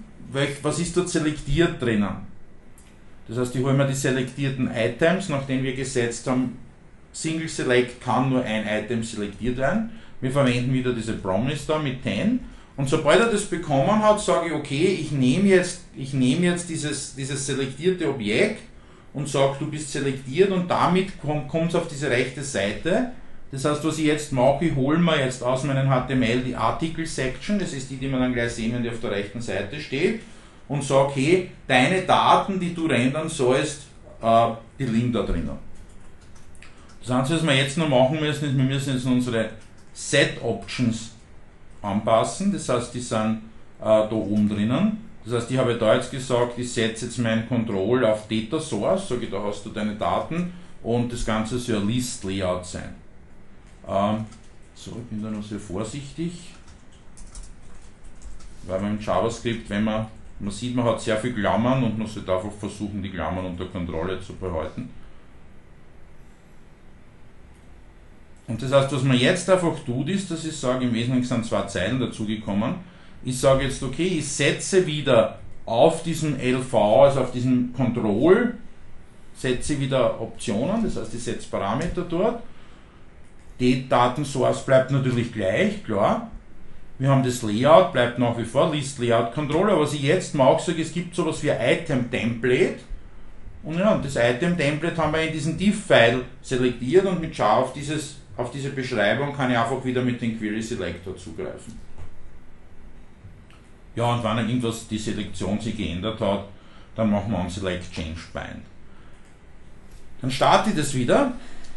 was ist dort selektiert drinnen. Das heißt, ich hole mir die selektierten Items, nachdem wir gesetzt haben, Single Select kann nur ein Item selektiert werden. Wir verwenden wieder diese Promise da mit 10. Und sobald er das bekommen hat, sage ich, okay, ich nehme jetzt dieses selektierte Objekt und sage, du bist selektiert, und damit kommt es auf diese rechte Seite. Das heißt, was ich jetzt mache, ich hole mir jetzt aus meinem HTML die Article Section, das ist die wir dann gleich sehen, wenn die auf der rechten Seite steht, und sage, okay, deine Daten, die du rendern sollst, die liegen da drinnen. Das Einzige, was wir jetzt noch machen müssen, ist, wir müssen jetzt unsere Set Options anpassen, das heißt, die sind da oben drinnen. Das heißt, ich habe da jetzt gesagt, ich setze jetzt mein Control auf Data Source, sage ich, da hast du deine Daten, und das Ganze soll ein List Layout sein. So, ich bin da noch sehr vorsichtig, weil man im JavaScript, man sieht, man hat sehr viel Klammern, und man sollte einfach versuchen, die Klammern unter Kontrolle zu behalten. Und das heißt, was man jetzt einfach tut, ist, dass ich sage, im Wesentlichen sind 2 Zeilen dazugekommen. Ich sage jetzt, okay, ich setze wieder auf diesem LV, also auf diesem Control, setze wieder Optionen, das heißt, ich setze Parameter dort. Die Datensource bleibt natürlich gleich, klar. Wir haben das Layout, bleibt nach wie vor List Layout Controller. Was ich jetzt mache, sage, es gibt sowas wie ein Item Template. Und ja, das Item Template haben wir in diesem Diff-File selektiert, und mit Schau auf diese Beschreibung kann ich einfach wieder mit dem Query Selector zugreifen. Ja, und wenn irgendwas die Selektion sich geändert hat, dann machen wir Select Change Bind. Dann starte ich das wieder.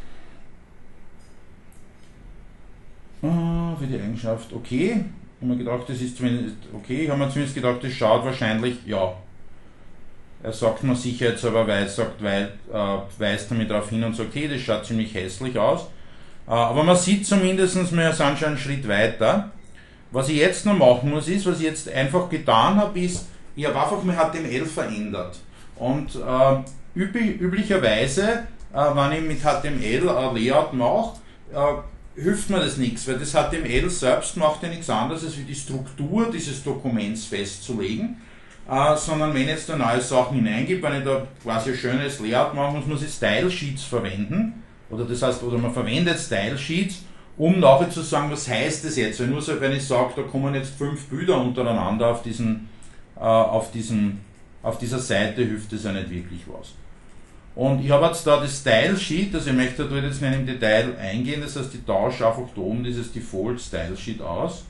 Für die Eigenschaft okay. Ich habe mir gedacht, das ist zumindest okay. Ich habe mir zumindest gedacht, das schaut wahrscheinlich, ja. Er sagt mir sicherheitshalber, weist damit darauf hin und sagt, okay, das schaut ziemlich hässlich aus. Aber man sieht zumindest, wir sind schon einen Schritt weiter. Was ich jetzt noch machen muss, ist, was ich jetzt einfach getan habe, ist, ich habe einfach mein HTML verändert. Und üblicherweise, wenn ich mit HTML ein Layout mache, hilft mir das nichts, weil das HTML selbst macht ja nichts anderes, als wie die Struktur dieses Dokuments festzulegen. Sondern wenn ich jetzt da neue Sachen hineingebe, wenn ich da quasi ein schönes Layout mache, muss man Style Sheets verwenden. Oder man verwendet Style Sheets, um nachher zu sagen, was heißt das jetzt? Weil nur so, wenn ich sage, da kommen jetzt 5 Bilder untereinander auf diesen auf dieser Seite hilft es ja nicht wirklich was. Und ich habe jetzt da das Style Sheet, also ich möchte da jetzt nicht im Detail eingehen, das heißt ich tausche einfach da oben dieses Default Style Sheet aus.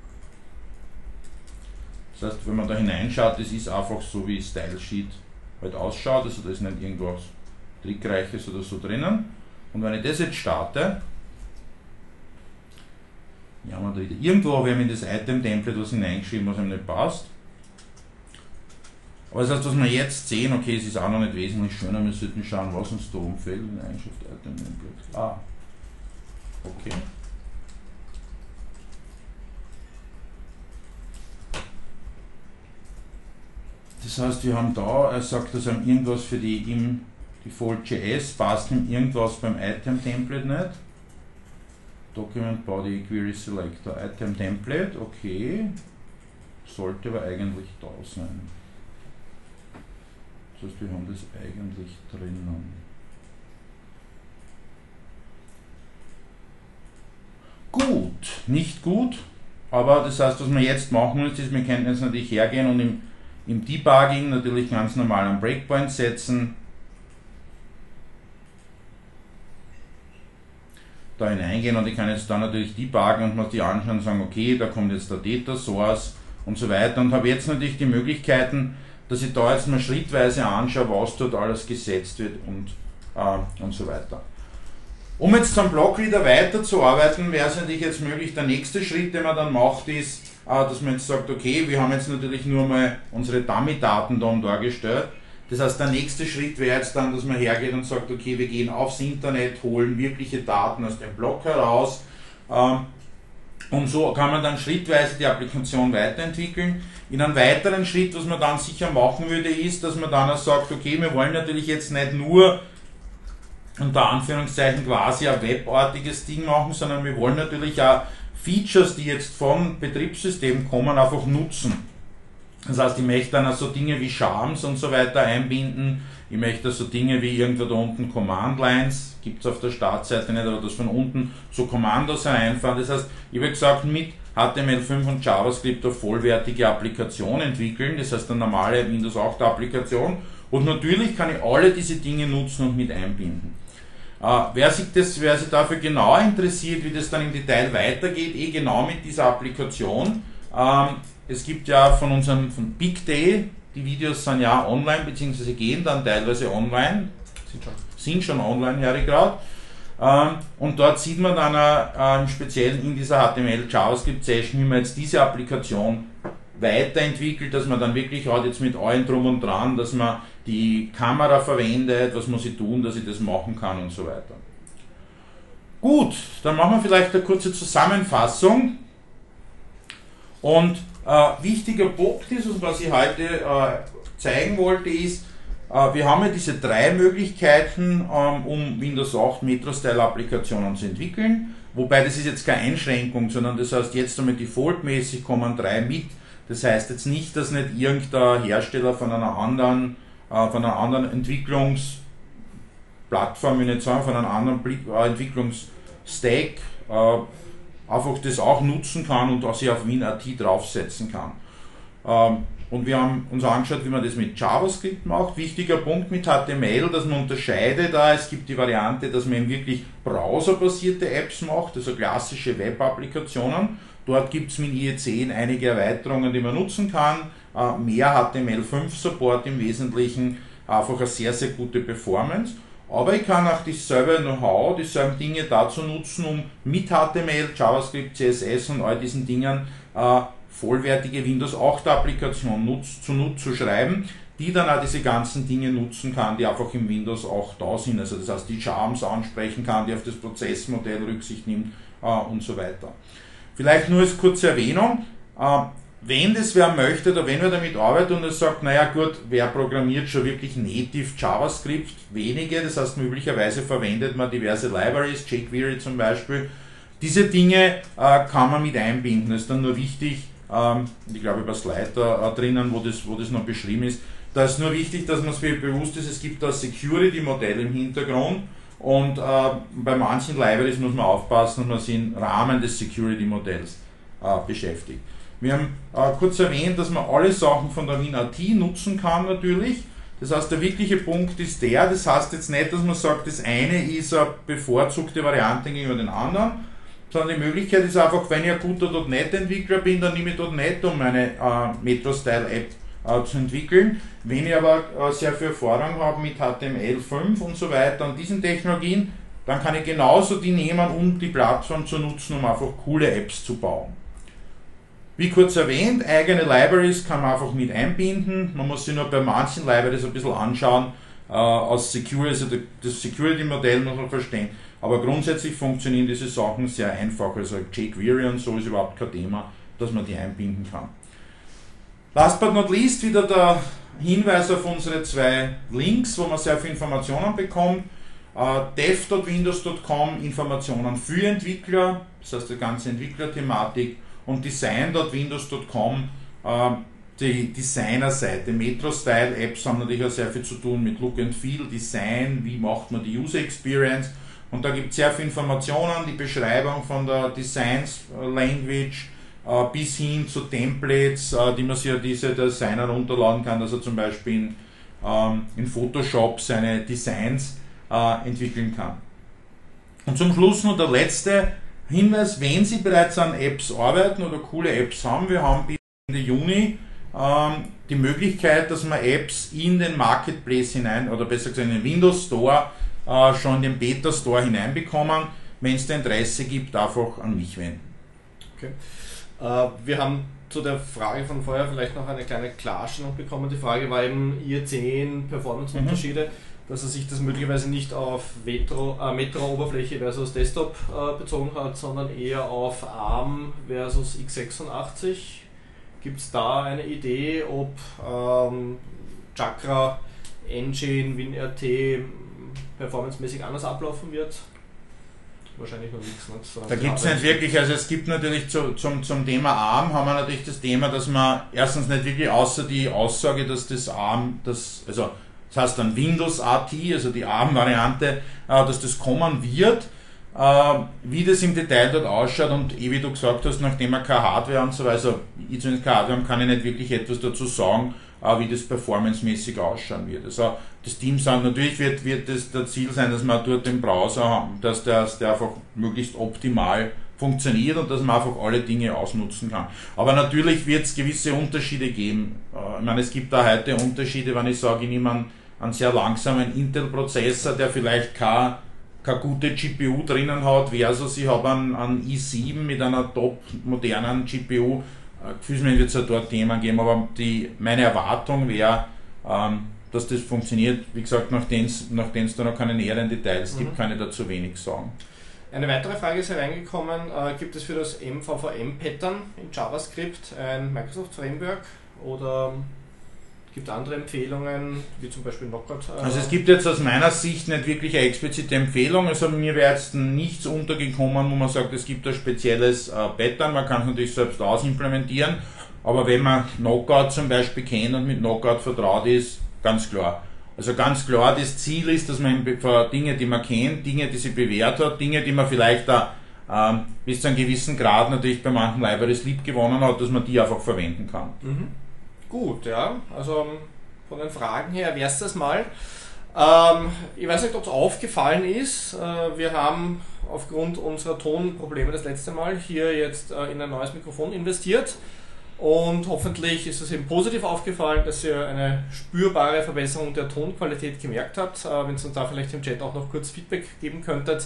Das heißt, wenn man da hineinschaut, das ist einfach so wie Style Sheet halt ausschaut, also da ist nicht irgendwas Trickreiches oder so drinnen. Und wenn ich das jetzt starte, ja, man da wieder, irgendwo habe ich in das Item-Template was hineingeschrieben, was ihm nicht passt. Aber das heißt, was wir jetzt sehen, okay, es ist auch noch nicht wesentlich schöner, wir sollten schauen, was uns da umfällt in der Eigenschaft Item-Template. Ah, okay. Das heißt, wir haben da, er sagt, dass ihm irgendwas für die im Default.js passt ihm irgendwas beim Item-Template nicht. Document Body Query Selector Item-Template, okay. Sollte aber eigentlich da sein. Das heißt, wir haben das eigentlich drinnen. Gut, nicht gut, aber das heißt, was wir jetzt machen müssen, ist, wir können jetzt natürlich hergehen und im Debugging natürlich ganz normal einen Breakpoint setzen. Da hineingehen und ich kann jetzt da natürlich debuggen und mir die anschauen und sagen, okay, da kommt jetzt der Data Source und so weiter und habe jetzt natürlich die Möglichkeiten, dass ich da jetzt mal schrittweise anschaue, was dort alles gesetzt wird und so weiter. Um jetzt am Blockreader weiterzuarbeiten, wäre es natürlich jetzt möglich, der nächste Schritt, den man dann macht, ist, dass man jetzt sagt, okay, wir haben jetzt natürlich nur mal unsere Dummy-Daten da dargestellt. Das heißt, der nächste Schritt wäre jetzt dann, dass man hergeht und sagt, okay, wir gehen aufs Internet, holen wirkliche Daten aus dem Block heraus. Und so kann man dann schrittweise die Applikation weiterentwickeln. In einem weiteren Schritt, was man dann sicher machen würde, ist, dass man dann auch sagt, okay, wir wollen natürlich jetzt nicht nur unter Anführungszeichen quasi ein webartiges Ding machen, sondern wir wollen natürlich auch Features, die jetzt vom Betriebssystem kommen, einfach nutzen. Das heißt, ich möchte dann auch so Dinge wie Charms und so weiter einbinden. Ich möchte so Dinge wie irgendwo da unten Command Lines, gibt es auf der Startseite nicht, aber das von unten so Kommandos hereinfahren. Das heißt, ich habe gesagt, mit HTML5 und JavaScript eine vollwertige Applikation entwickeln, das heißt eine normale Windows 8 Applikation. Und natürlich kann ich alle diese Dinge nutzen und mit einbinden. Wer sich dafür genauer interessiert, wie das dann im Detail weitergeht, genau mit dieser Applikation. Es gibt ja von Big Day, die Videos sind ja online, beziehungsweise gehen dann teilweise online, sind schon online, höre ich gerade. Und dort sieht man dann speziell in dieser HTML-JavaScript-Session, wie man jetzt diese Applikation weiterentwickelt, dass man dann wirklich halt jetzt mit allem drum und dran, dass man die Kamera verwendet, was muss ich tun, dass ich das machen kann und so weiter. Gut, dann machen wir vielleicht eine kurze Zusammenfassung. Und wichtiger Punkt ist, und was ich heute zeigen wollte, ist, wir haben ja diese drei Möglichkeiten, um Windows 8 Metro-Style-Applikationen zu entwickeln. Wobei das ist jetzt keine Einschränkung, sondern das heißt, jetzt einmal defaultmäßig kommen drei mit. Das heißt jetzt nicht, dass nicht irgendein Hersteller von einer anderen Entwicklungsplattform, will ich nicht sagen, von einem anderen Entwicklungsstack einfach das auch nutzen kann und auch sich auf WinRT draufsetzen kann. Und wir haben uns angeschaut, wie man das mit JavaScript macht. Wichtiger Punkt mit HTML, dass man unterscheidet, es gibt die Variante, dass man eben wirklich browserbasierte Apps macht, also klassische Web-Applikationen. Dort gibt es mit IE10 einige Erweiterungen, die man nutzen kann. Mehr HTML5-Support im Wesentlichen, einfach eine sehr, sehr gute Performance. Aber ich kann auch dasselbe Know-how, dieselben Dinge dazu nutzen, um mit HTML, JavaScript, CSS und all diesen Dingen vollwertige Windows 8 Applikation zu schreiben, die dann auch diese ganzen Dinge nutzen kann, die einfach im Windows 8 da sind. Also das heißt, die Charms ansprechen kann, die auf das Prozessmodell Rücksicht nimmt und so weiter. Vielleicht nur als kurze Erwähnung, wenn das wer möchte oder wenn wer damit arbeitet und er sagt, naja gut, wer programmiert schon wirklich native JavaScript? Wenige, das heißt möglicherweise verwendet man diverse Libraries, jQuery zum Beispiel. Diese Dinge kann man mit einbinden. Das ist dann nur wichtig, ich glaube über Slide drinnen, wo das noch beschrieben ist, da ist nur wichtig, dass man sich bewusst ist, es gibt da Security-Modell im Hintergrund und bei manchen Libraries muss man aufpassen, dass man sich im Rahmen des Security-Modells beschäftigt. Wir haben kurz erwähnt, dass man alle Sachen von der WinRT nutzen kann natürlich. Das heißt, der wirkliche Punkt ist das heißt jetzt nicht, dass man sagt, das eine ist eine bevorzugte Variante gegenüber den anderen, sondern die Möglichkeit ist einfach, wenn ich ein guter .NET-Entwickler bin, dann nehme ich .NET, um meine Metro-Style-App zu entwickeln. Wenn ich aber sehr viel Erfahrung habe mit HTML5 und so weiter und diesen Technologien, dann kann ich genauso die nehmen, um die Plattform zu nutzen, um einfach coole Apps zu bauen. Wie kurz erwähnt, eigene Libraries kann man einfach mit einbinden. Man muss sich nur bei manchen Libraries ein bisschen anschauen, aus Security, also das Security-Modell muss man verstehen. Aber grundsätzlich funktionieren diese Sachen sehr einfach. Also jQuery und so ist überhaupt kein Thema, dass man die einbinden kann. Last but not least wieder der Hinweis auf unsere 2 Links, wo man sehr viele Informationen bekommt. dev.windows.com, Informationen für Entwickler, das heißt die ganze Entwicklerthematik, und design.windows.com, die Designer-Seite. Metro-Style-Apps haben natürlich auch sehr viel zu tun mit Look and Feel, Design, wie macht man die User Experience, und da gibt es sehr viele Informationen, die Beschreibung von der Designs-Language bis hin zu Templates, die man sich ja diese Designer runterladen kann, dass er zum Beispiel in Photoshop seine Designs entwickeln kann. Und zum Schluss noch der letzte Hinweis: Wenn Sie bereits an Apps arbeiten oder coole Apps haben, wir haben bis Ende Juni die Möglichkeit, dass man Apps in den Marketplace hinein, oder besser gesagt in den Windows Store, schon in den Beta Store hineinbekommen. Wenn es da Interesse gibt, einfach an mich wenden. Okay. Wir haben zu der Frage von vorher vielleicht noch eine kleine Klarstellung bekommen. Die Frage war eben IE10 Performance-Unterschiede, dass er sich das möglicherweise nicht auf Metro-Oberfläche versus Desktop bezogen hat, sondern eher auf ARM versus x86. Gibt es da eine Idee, ob Chakra, Engine, WinRT performancemäßig anders ablaufen wird? Wahrscheinlich noch nichts. Ne? Da gibt es nicht wirklich, also es gibt natürlich zum Thema ARM haben wir natürlich das Thema, dass man erstens nicht wirklich außer die Aussage, dass das ARM, das heißt dann Windows AT, also die ARM-Variante, dass das kommen wird. Wie das im Detail dort ausschaut und wie du gesagt hast, nachdem wir keine Hardware und so weiter, also ich zumindest keine Hardware habe, kann ich nicht wirklich etwas dazu sagen, wie das performancemäßig ausschauen wird. Also das Team sagt, natürlich wird das der Ziel sein, dass wir dort den Browser haben, dass der einfach möglichst optimal funktioniert und dass man einfach alle Dinge ausnutzen kann. Aber natürlich wird es gewisse Unterschiede geben. Ich meine, es gibt da heute Unterschiede, wenn ich sage, ich nehme einen sehr langsamen Intel-Prozessor, der vielleicht keine gute GPU drinnen hat, versus ich habe einen i7 mit einer top modernen GPU. Gefühlsmäßig wird es ja dort Themen geben, aber meine Erwartung wäre, dass das funktioniert. Wie gesagt, nachdem es da noch keine näheren Details gibt, kann ich dazu wenig sagen. Eine weitere Frage ist hereingekommen: Gibt es für das MVVM-Pattern in JavaScript ein Microsoft-Framework oder gibt es andere Empfehlungen, wie zum Beispiel Knockout? Also es gibt jetzt aus meiner Sicht nicht wirklich eine explizite Empfehlung. Also mir wäre jetzt nichts untergekommen, wo man sagt, es gibt ein spezielles Pattern. Man kann es natürlich selbst ausimplementieren, aber wenn man Knockout zum Beispiel kennt und mit Knockout vertraut ist, ganz klar. Also ganz klar, das Ziel ist, dass man Dinge, die man kennt, Dinge, die sie bewährt hat, Dinge, die man vielleicht da bis zu einem gewissen Grad natürlich bei manchen Libraries lieb gewonnen hat, dass man die einfach verwenden kann. Mhm. Gut, ja, also von den Fragen her wäre es das mal. Ich weiß nicht, ob es aufgefallen ist, wir haben aufgrund unserer Tonprobleme das letzte Mal hier jetzt in ein neues Mikrofon investiert und hoffentlich ist es eben positiv aufgefallen, dass ihr eine spürbare Verbesserung der Tonqualität gemerkt habt, wenn ihr uns da vielleicht im Chat auch noch kurz Feedback geben könntet.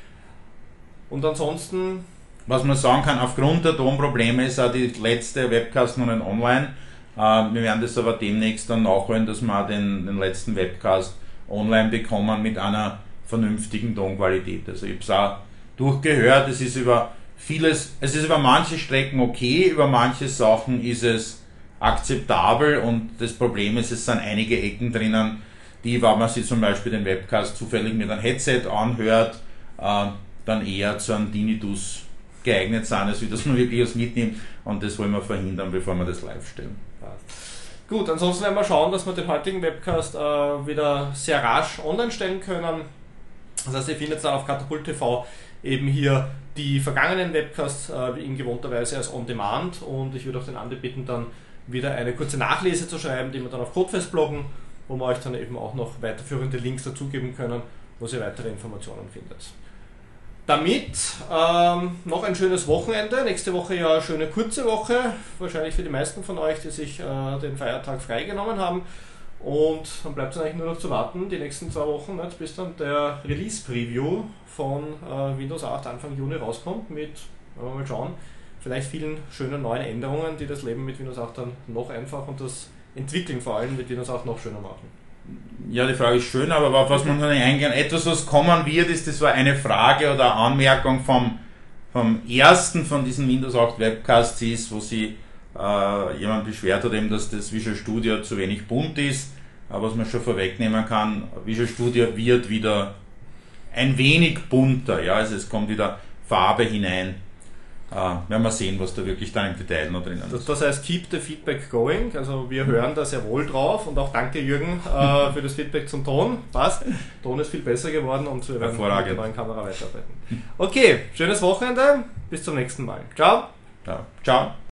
Und ansonsten... Was man sagen kann, aufgrund der Tonprobleme ist auch die letzte Webcast noch nicht online. Wir werden das aber demnächst dann nachholen, dass wir den letzten Webcast online bekommen mit einer vernünftigen Tonqualität. Also ich habe es auch durchgehört, es ist über manche Strecken okay, über manche Sachen ist es akzeptabel und das Problem ist, es sind einige Ecken drinnen, die, wenn man sich zum Beispiel den Webcast zufällig mit einem Headset anhört, dann eher zu einem Tinnitus geeignet sind, als wie dass man wirklich was mitnimmt, und das wollen wir verhindern, bevor wir das live stellen. Gut, ansonsten werden wir schauen, dass wir den heutigen Webcast wieder sehr rasch online stellen können. Das heißt, ihr findet dann auf Katapult TV eben hier die vergangenen Webcasts wie in gewohnter Weise als On-Demand, und ich würde auch den Andi bitten, dann wieder eine kurze Nachlese zu schreiben, die wir dann auf Codefest bloggen, wo wir euch dann eben auch noch weiterführende Links dazugeben können, wo ihr weitere Informationen findet. Damit noch ein schönes Wochenende. Nächste Woche ja eine schöne kurze Woche, wahrscheinlich für die meisten von euch, die sich den Feiertag freigenommen haben. Und dann bleibt es eigentlich nur noch zu warten, die nächsten 2 Wochen, nicht, bis dann der Release-Preview von Windows 8 Anfang Juni rauskommt mit, wenn wir mal schauen, vielleicht vielen schönen neuen Änderungen, die das Leben mit Windows 8 dann noch einfacher und das Entwickeln vor allem mit Windows 8 noch schöner machen. Ja, die Frage ist schön, aber auf was man noch nicht eingehen. Etwas, was kommen wird, das war eine Frage oder eine Anmerkung vom ersten von diesen Windows 8 Webcasts ist, wo sich jemand beschwert hat, eben, dass das Visual Studio zu wenig bunt ist. Aber was man schon vorwegnehmen kann, Visual Studio wird wieder ein wenig bunter. Ja, also es kommt wieder Farbe hinein. Werden wir sehen, was da wirklich dann im Detail noch drinnen ist. Das heißt, keep the feedback going. Also wir hören da sehr wohl drauf, und auch danke Jürgen für das Feedback zum Ton. Passt. Ton ist viel besser geworden und wir werden mit der neuen Kamera weiterarbeiten. Okay, schönes Wochenende. Bis zum nächsten Mal. Ciao. Ciao.